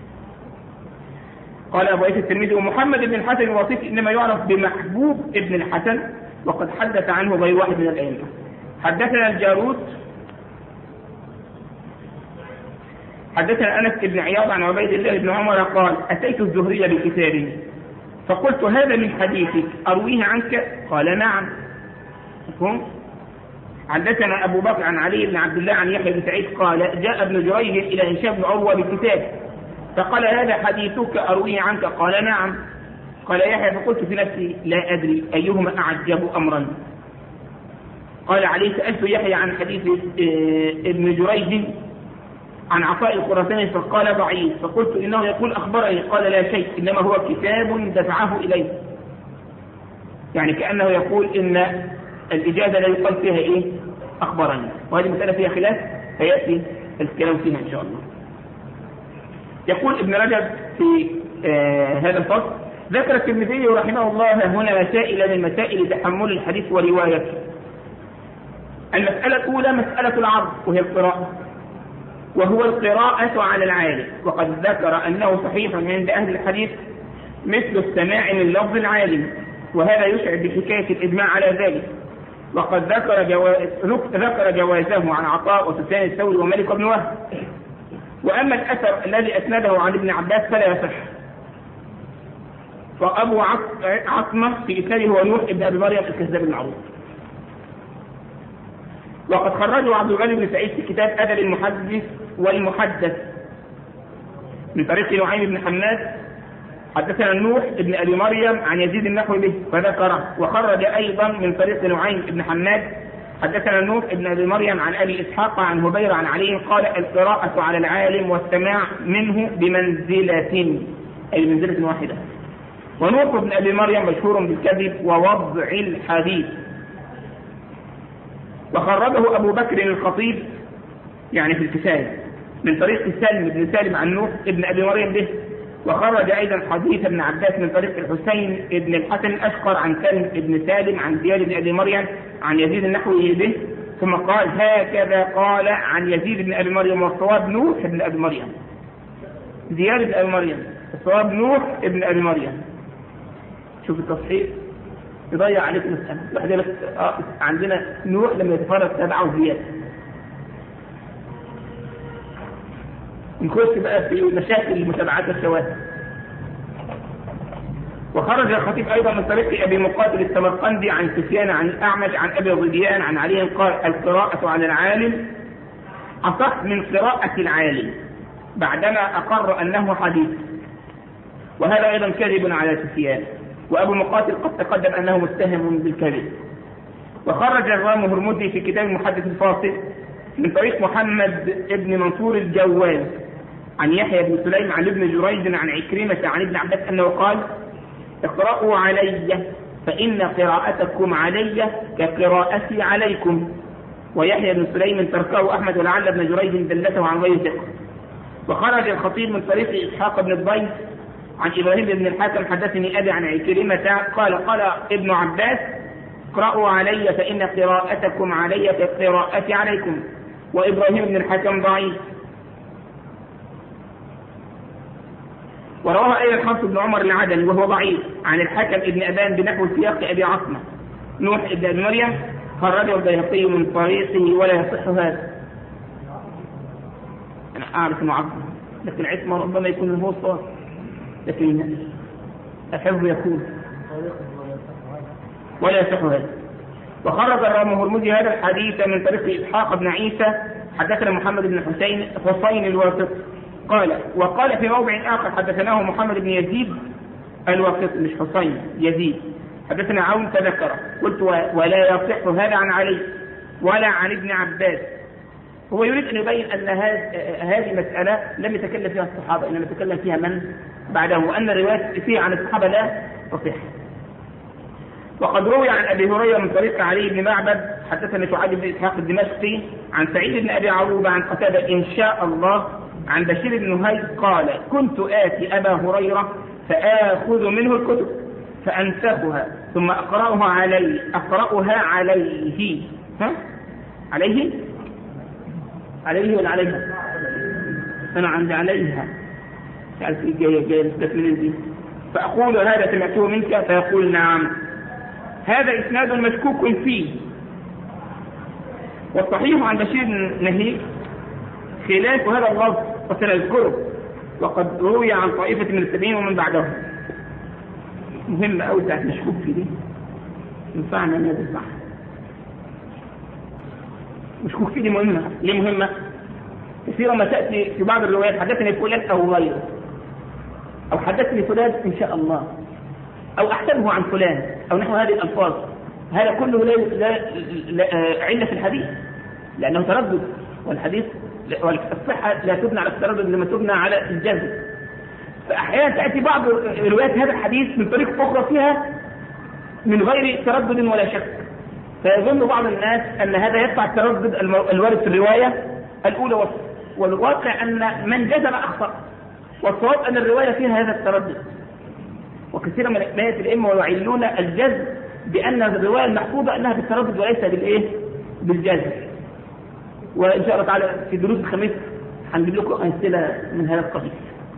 قال أبو عيسى الترمذي: ومحمد بن الحسن الواسطي إنما يعرف بمحبوب ابن الحسن، وقد حدث عنه غير واحد من الأئمة. حدثنا الجارود حدثنا أنس بن عياض عن عبيد الله بن عمر قال: أتيت الزهري بكتابه فقلت: هذا من حديثك أرويه عنك، قال: نعم. حدثنا أبو بكر عن علي بن عبد الله عن يحيى بن سعيد قال: جاء ابن جريج إلى هشام بن عروة بكتاب فقال: هذا حديثك أرويه عنك، قال: نعم. قال يحيى: فقلت في نفسي: لا أدري أيهما أعجب أمرا. قال علي: سألت يحيى عن حديث ابن جريج عن عطاء الخراساني فقال: ضعيف. فقلت: إنه يقول أخبرني، قال: لا شيء، إنما هو كتاب دفعه إليه. يعني كأنه يقول إن الإجازة لا يقال فيها إيه؟ أخبرني. وهذه مسألة فيها خلاف فيأتي الكلام فيها إن شاء الله. يقول ابن رجب في آه هذا الفصل: ذكر الترمذي رحمه الله هنا مسائل من مسائل تحمل الحديث وروايته. المسألة الأولى مسألة العرض، وهي القراءة، وهو القراءة على العالم. وقد ذكر أنه صحيح عند أهل الحديث مثل السماع من لفظ العالم، وهذا يشعر بحكاية الإجماع على ذلك. وقد ذكر, جواز ذكر جوازه عن عطاء وسفيان الثوري ومالك بن وهب. وأما الأثر الذي أسنده عن ابن عباس فلا يصح. فأبو عصمة في إسناده هو نوح ابن أبي مريم الكذاب المعروف. وقد خرجه عبد الغني بن سعيد في كتاب أدب المحدث والمحدث من طريق نعيم بن حماد حدثنا نوح ابن أبي مريم عن يزيد النحوي به فذكره. وخرج أيضا من طريق نعيم بن حماد حدثنا نوح ابن أبي مريم عن أبي إسحاق عن هبير عن علي قال: القراءة على العالم والسماع منه بمنزلة، أي منزلة واحدة. ونوح ابن أبي مريم مشهور بالكذب ووضع الحديث. وخرجه أبو بكر الخطيب يعني في الكفاية من طريق سلم بن سالم عن نوح ابن أبي مريم به. وخرج أيضا حديث ابن عباس من طريق الحسين ابن الحسن الأشقر عن سلم ابن سالم عن زياد بن أبي مريم عن يزيد النحوي به، ثم قال هكذا قال عن يزيد بن أبي مريم والصواب نوح ابن أبي مريم. زياد بن أبي مريم الصواب نوح ابن أبي مريم. شوف التصحيح يضيع عليك مسألة لحظة. آه عندنا نوح لم يتفرق تبعه زياد. نخش بقى في مشاكل المتابعات والشواذ. وخرج الخطيب أيضا من طريق أبي مقاتل السمرقندي عن سفيان عن الأعمش عن أبي الرجيان عن علي قال القراءة على العالم أصح من قراءة العالم بعدما أقر أنه حديث، وهذا أيضا كذب على سفيان، وأبو مقاتل قد تقدم أنه متهم بالكذب. وخرج الرام هرمزي في كتاب المحدث الفاصل من طريق محمد ابن منصور الجوال عن يحيى بن سليم عن ابن جريج عن عكرمة عن ابن عباس أنه قال اقرأوا علي فإن قراءتكم علي كقراءتي عليكم. ويحيى بن سليم تركه أحمد ولعل ابن جريج دلته عن غير ثقة. وخرج الخطيب من طريق إسحاق بن الضيف عن إبراهيم بن الحكم حدثني أبي عن عكرمة قال قال ابن عباس اقرأوا علي فإن قراءتكم علي كقراءتي عليكم. وإبراهيم بن الحكم ضعيف. ورواه أيضا حفص بن عمر العدني وهو ضعيف عن الحكم ابن أبان بنحو سياق أبي عصمة نوح ابن أبي مريم، خرجه البيهقي من طريقه ولا يصح هذا. أنا أعرف إنه عصمة لكن عصمة ربما يكون هو الصواب، لكن الحفظ يكون ولا يصح هذا. وخرج الرام هرمزي هذا الحديث من طريق إسحاق بن عيسى حدثنا محمد بن حسين حسين الواسط قال وقال في موضع آخر حدثناه محمد بن يزيد الواسط مش حسين يزيد حدثنا عون تذكر قلت ولا يصح هذا عن علي ولا عن ابن عباس. هو يريد أن يبين أن هذه مسألة لم يتكلم فيها الصحابة إنما يتكلم فيها من بعده، وأن الروايات فيها عن الصحابة لا تصح. وقد روي عن أبي هريرة من طريق علي بن معبد حدثنا شعيب بن إسحاق الدمشقي عن سعيد بن أبي عروبة عن قتادة إن شاء الله عن بشير بن هيث قال كنت آتي أبا هريرة فآخذ منه الكتب فأنسخها ثم أقرأها علي أقرأها عليه ها عليه عليه ولا عليها؟ أنا عندي عليها تعرف إيه جاية جاية نسبة من دي. فأقول هذا سمعته منك فيقول نعم. هذا إسناد مشكوك فيه. والصحيح عن بشير نهيك خلاف هذا اللفظ وسنذكره، وقد روي عن طائفة من السبعين ومن بعدهم. مهم أوي ساعة مشكوك في دي ينفعنا أن هذا الصح مشكوك في دي مهمة. ليه مهمة؟ كثيرا ما تأتي في بعض الروايات حدثني فلان أو غيره أو حدثني فلان إن شاء الله أو أحسبه عن فلان أو نحو هذه الألفاظ. هذا كله لا, لا, لا علة في الحديث لأنه تردد، والحديث والصحة لا تبنى على التردد لما تبنى على الجزم. فأحيانا تأتي بعض روايات هذا الحديث من طريق أخرى فيها من غير تردد ولا شك، فيظن بعض الناس أن هذا يدفع التردد الوارد في الرواية الأولى، والواقع أن من جزم أخطأ، والصواب أن الرواية فيها هذا التردد. وكثيرا من الأئمة الأئمة يعلون الجزم بأن الرواية المحفوظة أنها بالتردد وليس بالإيه؟ بالجزم. وإن شاء الله تعالى في دروس الخميس هنجيب لكم أمثلة من هذا القبيل.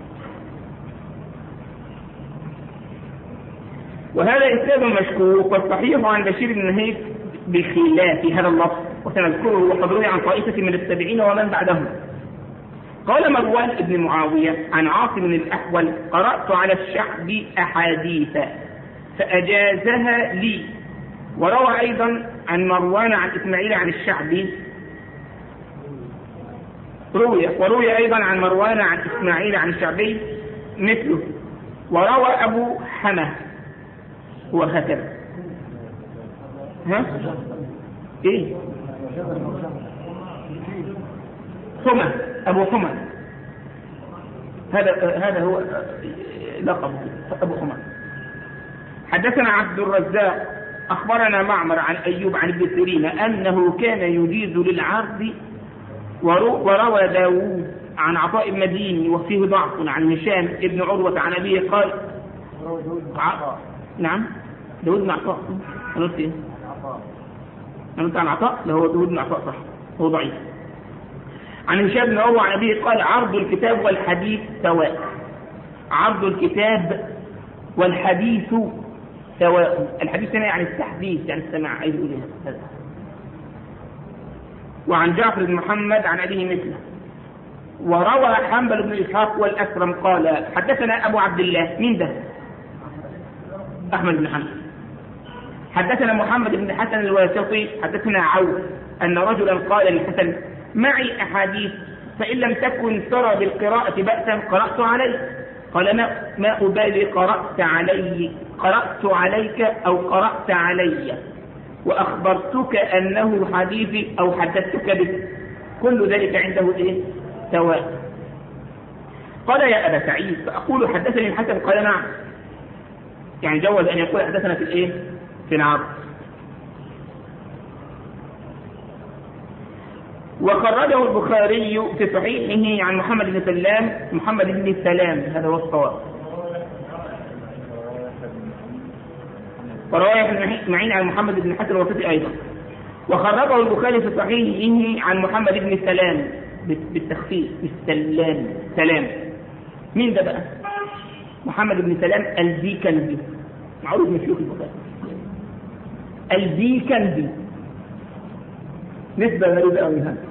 وهذا إسناد مشكوك، والصحيح عن بشير بن هيث بخلاف هذا اللفظ وسنذكره وقد روي عن طائفة من التابعين ومن بعدهم. قال مروان بن معاوية عن عاصم الأحول قرأت على الشعب أحاديث فأجازها لي. وروى أيضا عن مروان عن إسماعيل عن الشعبي روي وروي أيضا عن مروان عن إسماعيل عن الشعبي مثله. وروى أبو حمى هو هكذا ها إيه حمى أبو حمى هذا هذا هو لقب أبو حمى. حدثنا عبد الرزاق أخبرنا معمر عن أيوب عن ابن سيرين أنه كان يجيز للعرض، وروى داود عن عطاء بن مديني وفيه ضعف عن هشام ابن عروة عن أبيه قال ع... نعم داود بن عطاء. أنا قلت إيه؟ أنا قلت عن عطاء؟ لا هو داود بن عطاء صح، هو ضعيف. عن هشام بن عروة عن أبيه قال عرض الكتاب والحديث سواء. عرض الكتاب والحديث سواء. الحديث هنا يعني التحديث، يعني السماع، عايز يقول هذا. وعن جعفر بن محمد عن أبيه مثله. وروى حنبل بن إسحاق والأكرم قال حدثنا أبو عبد الله. مين ده؟ أحمد بن حنبل. حدثنا محمد بن حسن الواسطي حدثنا عوف أن رجلا قال للحسن معي أحاديث فإن لم تكن ترى بالقراءة بأسا قرأت عليك. قال ما, ما أبالي قرأت علي قرأت عليك أو قرأت علي وأخبرتك أنه حديثي أو حدثتك به، كل ذلك عنده إيه؟ سواء. قال يا أبا سعيد فأقول حدثني الحسن؟ قال نعم، يعني جوز أن يقول حدثنا في الإيه؟ في العرض. وخرجه البخاري في صحيحه عن محمد بن سلام محمد بن سلام هذا هو الصواب. ورواية ابن معين عن محمد بن حسن الواسطي أيضا. وخرجه البخاري في صحيحه عن محمد بن سلام بالتخفيف بالسلام سلام. مين ده بقى؟ محمد بن سلام البيكندي، معروف من شيوخ البخاري. البيكندي نسبة غريبة أوي هذا.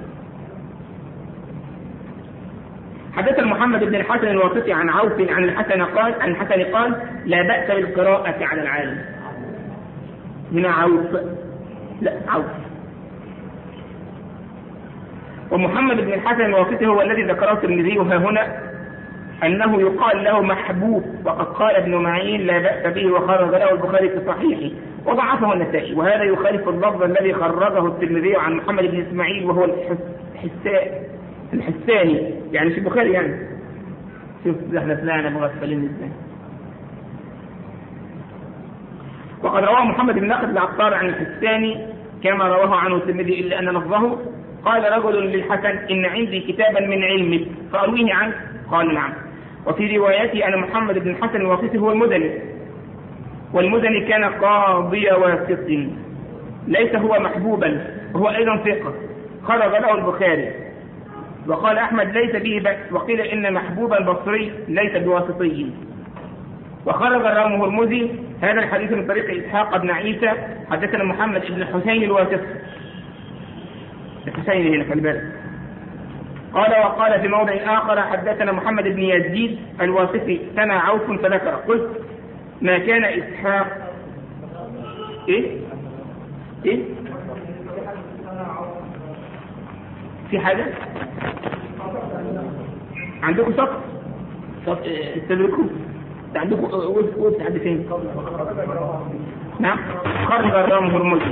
حدثنا محمد بن الحسن الواسطي عن عوف عن الحسن قال عن الحسن قال لا بأس بالقراءة على العالم. هنا عوف، لا عوف. ومحمد بن الحسن الواسطي هو الذي ذكره الترمذي ها هنا أنه يقال له محبوب، وقد قال ابن معين لا بأس به وخرج له البخاري في صحيحه وضعفه النسائي. وهذا يخالف اللفظ الذي خرجه الترمذي عن محمد بن إسماعيل وهو الحساء الحساني، يعني في البخاري. يعني شوف احنا طلعنا مغفلين ازاي. وقد رواه محمد بن ناقد العطار عن الحساني كما رواه عنه الترمذي إلا أن لفظه قال رجل للحسن إن عندي كتابا من علمك فأرويه عنك؟ قال نعم. وفي روايتي أن محمد بن الحسن الواسطي هو المدني، والمدني كان قاضي واسط، ليس هو محبوبا، وهو أيضا ثقة، خرج له البخاري. وقال أحمد ليس به بأس، وقيل إن محبوبا بصري ليس بواسطي. وخرج الرام هرمزي هذا الحديث من طريق إسحاق بن عيسى حدثنا محمد بن الحسين الواسطي. الحسين هنا خلي بالك. قال وقال في موضع آخر حدثنا محمد بن يزيد الواسطي سنة عوف فذكر. قلت ما كان إسحاق إيه؟ إيه؟ في حاجة؟ عندكم صف؟ صف استدركوا؟ عندكم وقت حد فين؟ نعم؟ خرج الرام هرمزي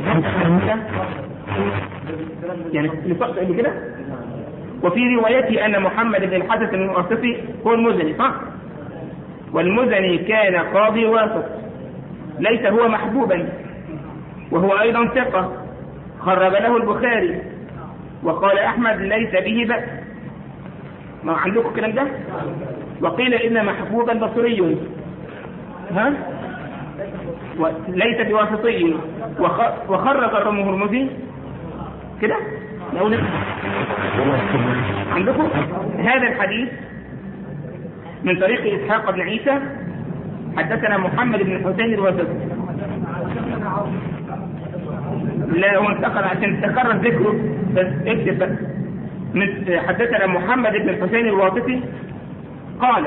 يعني نفقت قبل كده. وفي روايتي أن محمد بن الحسن الواسطي هو المزني صح؟ والمزني كان قاضي واسط، ليس هو محبوبا، وهو أيضا ثقة، خرج له البخاري. وقال أحمد ليس به بأس. ما عندكم الكلام ده؟ وقيل إن محبوبا بصري ها؟ ليس بواسطي، وخرج الرام هرمزي كده. لو عندكم هذا الحديث من طريق إسحاق بن عيسى حدثنا محمد بن الحسين الواسطي. لا هو انتقل عشان تكرر ذكره بس اكتب بس. من حدثنا محمد بن الحسين الواسطي قال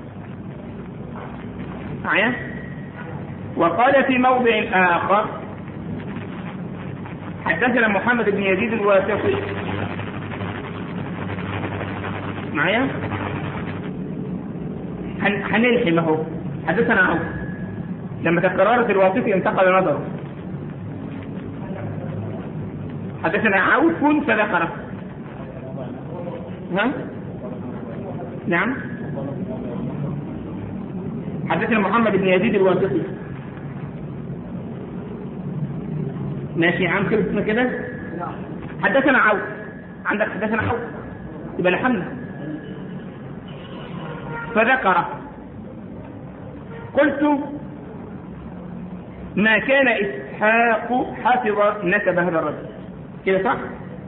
معايا. وقال في موضع آخر حدثنا محمد بن يزيد الواسطي معايا. هنلحم اهو حدثنا عوف لما تكررت الواسطي انتقل نظره. حدثنا عوف فذكره ها نعم. حدثنا محمد بن يزيد الواسطي ماشي يا عم كده كده. حدثنا عوف، عندك حدثنا عوف يبقى لحمنا. فذكر قلت ما كان إسحاق حافظ نسب هذا الرجل كده صح؟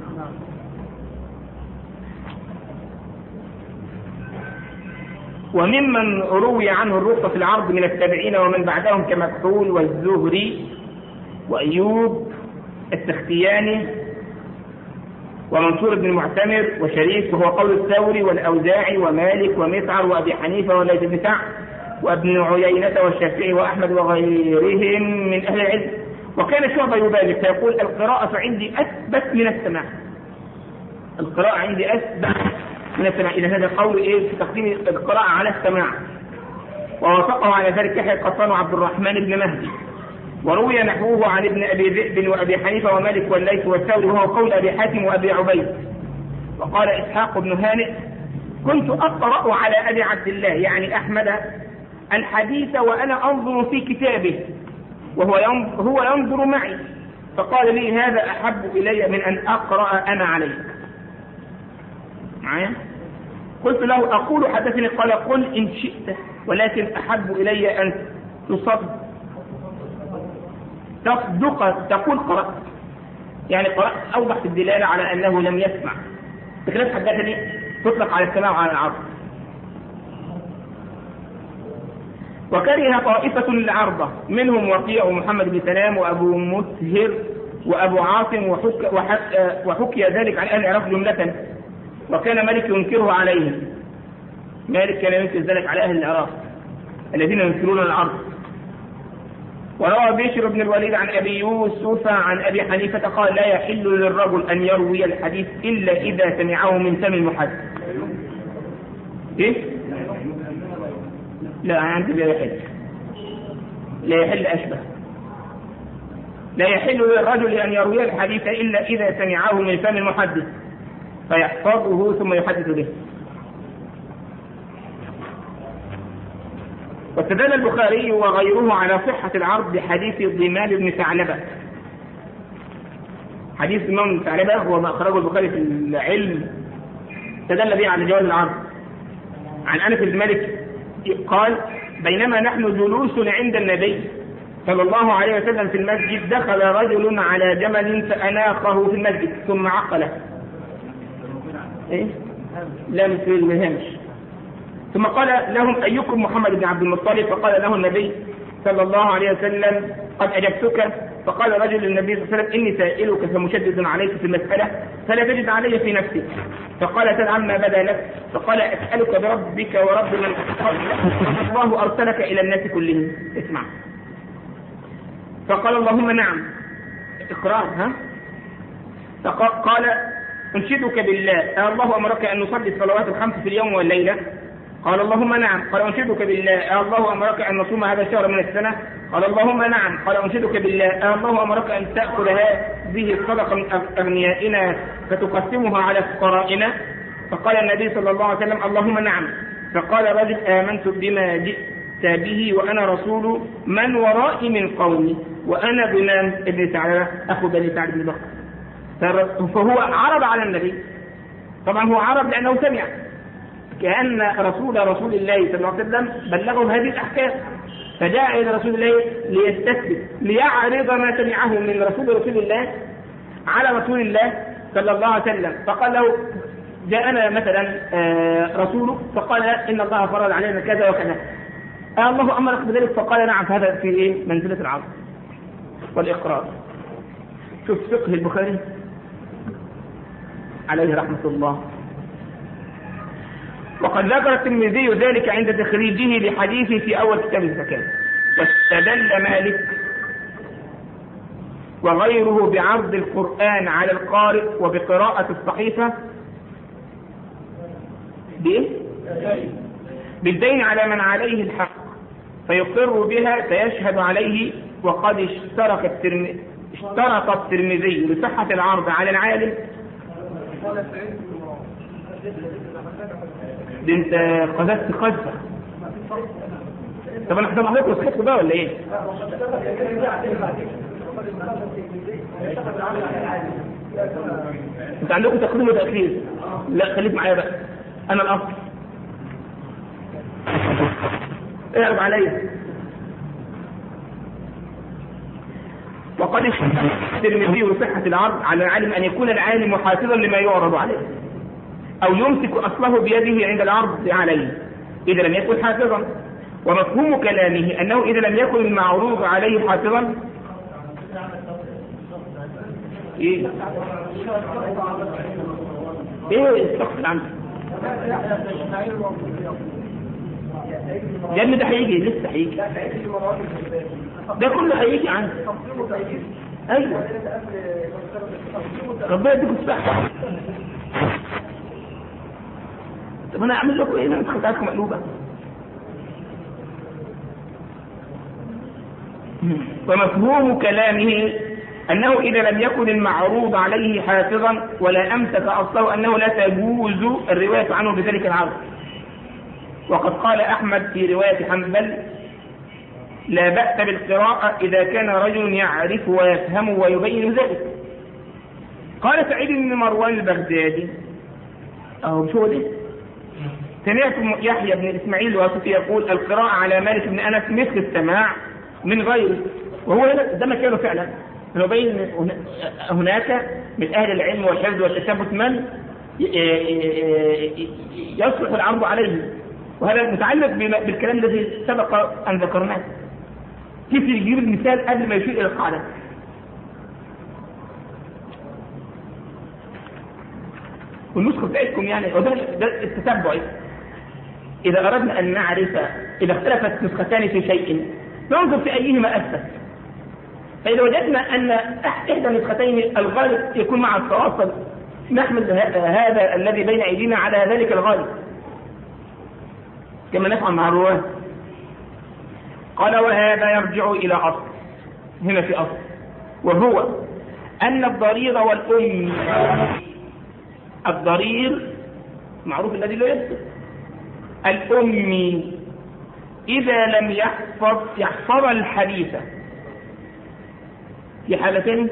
وممن روي عنه الرخصة في العرض من التابعين ومن بعدهم كمكحول والزهري وأيوب السختياني ومنصور بن المعتمر وشريك وهو قول الثوري والأوزاعي ومالك ومسعر وأبي حنيفة وليث بن سعد وابن عيينة والشافعي وأحمد وغيرهم من أهل العلم. وكان شعبة يبالغ فيقول القراءة عندي أثبت من السماع، القراءة عندي أثبت من السماع. إذا هذا القول إيه في تقديم القراءة على السماع. ووافقه على ذلك يحيى القطان وعبد الرحمن بن مهدي. وروي نحوه عن ابن أبي ذئب وأبي حنيفة ومالك والليث والثوري وهو قول أبي حاتم وأبي عبيد. وقال إسحاق بن هانئ كنت أقرأ على أبي عبد الله يعني أحمد الحديث وأنا أنظر في كتابه وهو ينظر, هو ينظر معي، فقال لي هذا أحب إلي من أن أقرأ أنا عليك. معايا؟ قلت له أقول حدثني، قال قل إن شئت ولكن أحب إلي أن تصدق تصدق تقول قرأت، يعني قرأت أوضح في الدلالة على أنه لم يسمع. بخلاف حدثني تطلق على السماع وعلى العرض. وكره طائفة العرضة منهم وقيع ومحمد بن سلام وأبو مسهر وأبو عاصم وحك وحكي ذلك عن أهل العراق جملة. وكان مالك ينكره عليهم، مالك كان ينكر ذلك على أهل العراق الذين ينكرون العرض. وروى بشر بن الوليد عن أبي يوسف عن أبي حنيفة قال لا يحل للرجل أن يروي الحديث إلا إذا سمعه من فم المحدث. إيه؟ لا عندي لا يحل، لا يحل أشبه. لا يحل للرجل أن يروي الحديث إلا إذا سمعه من فم المحدث فيحفظه ثم يحدث به. واستدل البخاري وغيره على صحة العرض بحديث ضمام بن ثعلبة. حديث ضمام بن ثعلبة هو ما أخرجه البخاري في العلم، استدل به على جواز العرض. عن أنس بن مالك قال بينما نحن جلوس عند النبي صلى الله عليه وسلم في المسجد دخل رجل على جمل فأناقه في المسجد ثم عقله. إيه؟ لا مثل الهامش. ثم قال لهم أيكم محمد بن عبد المطلب؟ فقال له النبي صلى الله عليه وسلم قد أجبتك. فقال رجل للنبي صلى الله عليه وسلم إني سائلك فمشدد عليك في المسألة فلا تجد علي في نفسك. فقال سل عما بدا لك. فقال أسألك بربك ورب من الله أرسلك إلى الناس كلهم. اسمع. فقال اللهم نعم إقرار. ها؟ فقال أنشدك بالله الله أمرك أن نصلي الصلوات الخمس في اليوم والليلة؟ قال اللهم نعم. قال أنشدك بالله الله أمرك أن نصوم هذا الشهر من السنة؟ قال اللهم نعم. قال أنشدك بالله الله أمرك أن تأخذ هذه الصدقة من أغنيائنا فتقسمها على فقرائنا؟ فقال النبي صلى الله عليه وسلم اللهم نعم. فقال رجل آمنت بما جئت به وأنا رسول من ورائي من قومي وأنا ضمام ابن ثعلبة أخو بني سعد بن بكر. فهو عرض على النبي، طبعا هو عرض لأنه سمع، كأن رسول رسول الله صلى الله عليه وسلم بلغه هذه الأحكام، فجاء إلى رسول الله ليستثبت ليعرض ما سمعه من رسول رسول الله على رسول الله صلى الله عليه وسلم. فقال له جاءنا مثلا رسوله فقال إن الله فرض علينا كذا وكذا، الله أمرك بذلك؟ فقال نعم. فهذا في إيه؟ منزلة العرض والإقرار. شوف فقه البخاري عليه رحمة الله. وقد ذكر الترمذي ذلك عند تخريجه لحديثه في أول كتاب الزكاة. واستدل مالك وغيره بعرض القرآن على القارئ وبقراءة الصحيفة بإيه؟ بالدين على من عليه الحق فيقر بها فيشهد عليه. وقد اشترك الترمذي اشترط الترمذي لصحة العرض على العالم. دي انت قذفت قذفة. طب انا حسب عليكم صحيح بقى ولا ايه؟ انت عندكم تقديم وتأخير. لا خليك معايا بقى، انا الاصل اعرض عليا. وقد اشترط الترمذي صحة العرض على العالم ان يكون العالم حافظا لما يعرض عليه او يمسك اصله بيده عند العرض عليه اذا لم يكن حافظا. ومفهوم كلامه انه اذا لم يكن المعروض عليه حافظا ايه ايه استغفر عنك يا ابني، ده هيجي لسه هيجي، ده كله هيجي عنك. ايوه ربنا يديكم الصحة. طب انا اعمل لكم ايه؟ انا خدعتكم مقلوبة. ومفهوم كلامه أنه إذا لم يكن المعروض عليه حافظا ولا أمسك أصله أنه لا تجوز الرواية عنه بذلك العرض. وقد قال أحمد في رواية حنبل: لا بأس بالقراءة إذا كان رجل يعرف ويفهم ويبين ذلك. قال سعيد بن مروان البغدادي أهو شو ده؟ سمعت يحيى بن إسماعيل الواسطي يقول: القراءة على مالك بن أنس مثل السماع من غيره. وهو ده مكانه فعلا، نبين هناك من أهل العلم والحفظ والتثبت من يصلح العرض عليه، وهذا متعلق بالكلام الذي سبق أن ذكرناه. كيف يجيب المثال قبل ما يشير إلى القاعدة؟ والنسخة بتاعتكم يعني وده ده التتبع. إذا أردنا أن نعرف إذا اختلفت نسختان في شيء ننظر في أيهما أثبت. فإذا وجدنا أن إحدى النسختين الغالب يكون مع التواصل نحمل هذا الذي بين أيدينا على ذلك الغالب كما نفعل مع الرواة. قال: وهذا يرجع إلى أصل، هنا في أصل، وهو أن الضرير والأم، الضرير معروف الذي لا يصدق، الأمي إذا لم يحفظ يحفظ الحديث في حالتين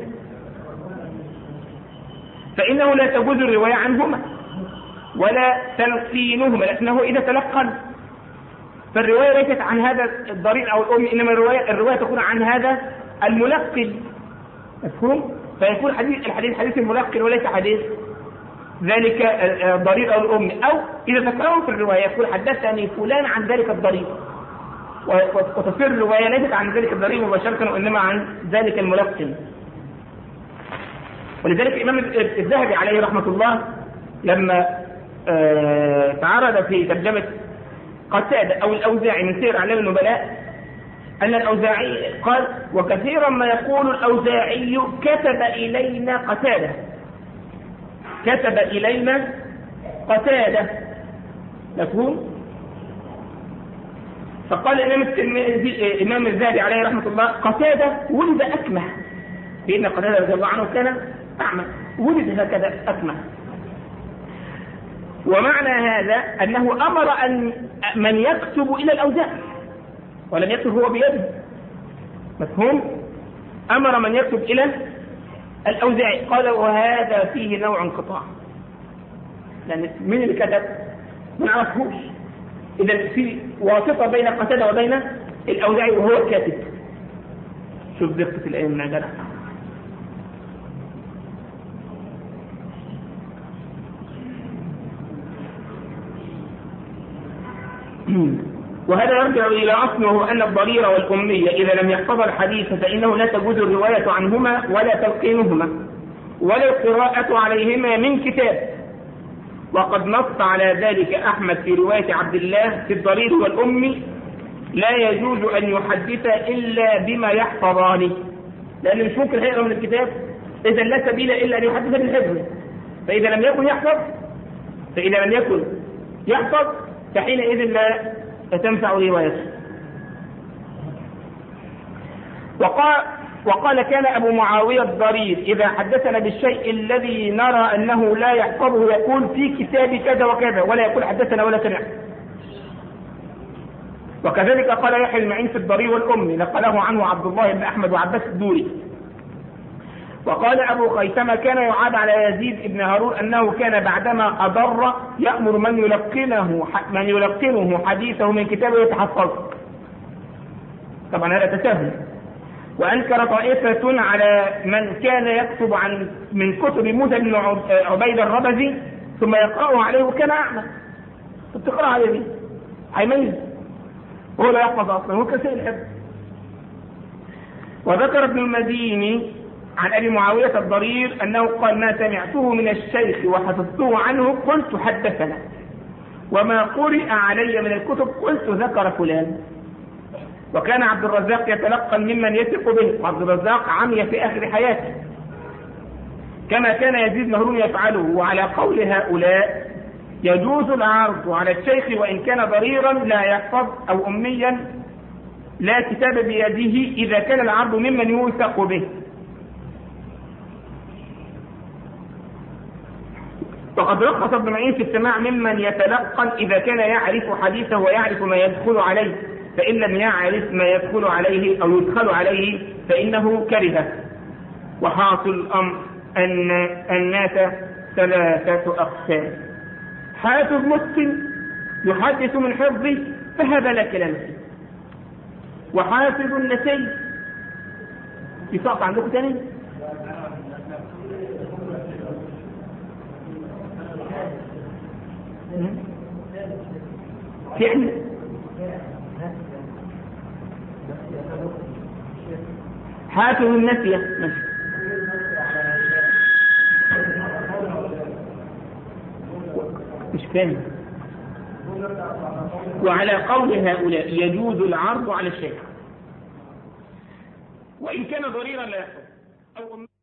فإنه لا تجوز الرواية عنهما ولا تلقينهما، لأنه إذا تلقن فالرواية ليست عن هذا الضرير أو الأم، إنما الرواية, الرواية تكون عن هذا الملقن. مفهوم؟ فيكون حديث الحديث حديث الملقن وليس حديث ذلك الضرير أو الأم. أو إذا تكرروا في الرواية يقول: حدثني فلان عن ذلك الضرير، وتصير الرواية ليست عن ذلك الضرير مباشرة وإنما عن ذلك الملقن. ولذلك الإمام الذهبي عليه رحمة الله لما آه تعرض في ترجمة قتادة أو الأوزاعي من سير أعلام النبلاء أن الأوزاعي قال: وكثيرا ما يقول الأوزاعي كتب إلينا قتادة، كتب إلينا قتادة. مفهوم؟ فقال الإمام الإمام الذهبي عليه رحمة الله: قتادة ولد أكمه، لأن قتادة رضي الله عنه كان أعمى، ولد هكذا أكمه. ومعنى هذا أنه أمر أن من يكتب إلى الأوزاعي ولم يكتب هو بيده. مفهوم؟ أمر من يكتب إلى الأوزاعي. قال: وهذا فيه نوع انقطاع، لأن من اللي كتب ما نعرفهوش، إذا في واسطة بين قتادة وبين الأوزاعي وهو الكاتب. شوف دقة الآن من عجلة. وهذا يرجع إلى أصل، وهو أن الضرير والأمية إذا لم يحفظ الحديث فإنه لا تجوز الرواية عنهما ولا تلقينهما ولا القراءة عليهما من كتاب. وقد نص على ذلك أحمد في رواية عبد الله في الضرير والأمي: لا يجوز أن يحدث إلا بما يحفظانه، لأنه مش ممكن هيقرأ من الكتاب، إذا لا سبيل إلا أن يحدث بالحفظ. فإذا لم يكن يحفظ فإذا لم يكن يحفظ فحينئذ لا تنفع روايته. وقال, وقال: كان أبو معاوية الضرير إذا حدثنا بالشيء الذي نرى أنه لا يحفظه يقول في كتاب كذا وكذا، ولا يقول حدثنا ولا سمع. وكذلك قال يحيى المعين في الضرير والأم، نقله عنه عبد الله بن أحمد وعباس الدوري. وقال أبو خيثمة كان يعاب على يزيد بن هارون أنه كان بعدما أضر يأمر من يلقنه من يلقنه حديثه من كتابه يتحفظه. طبعا هذا تساهل. وأنكر طائفة على من كان يكتب عن من كتب موسى بن عبيد الربزي ثم يقرأه عليه وكان أعمى. تقرأ عليه مين؟ هيميز وهو لا يحفظ أصلا، هو كسيء الحفظ. وذكر ابن المديني عن أبي معاوية الضرير أنه قال ما سمعته من الشيخ وحفظته عنه قلت حدثنا، وما قرئ علي من الكتب قلت ذكر فلان. وكان عبد الرزاق يتلقى ممن يثق به، وعبد الرزاق عمي في آخر حياته كما كان يزيد بن هارون يفعله. وعلى قول هؤلاء يجوز العرض على الشيخ وإن كان ضريرا لا يحفظ أو أميا لا كتاب بيده إذا كان العرض ممن يوثق به. فقد رخص ابن معين في السماع ممن يتلقن إذا كان يعرف حديثه ويعرف ما يدخل عليه، فإن لم يعرف ما يدخل عليه أو يدخل عليه فإنه كرهه. وحاصل الأمر أن الناس ثلاثة أقسام: حافظ مسلم يحدث من حفظه فهذا لا كلام فيه، وحافظ نسي. في سقط عندكم تاني؟ فعلا حافظ النسي مش فاهم. وعلى قول هؤلاء يجوز العرض على الشيخ وإن كان ضريرا لا يحفظ أو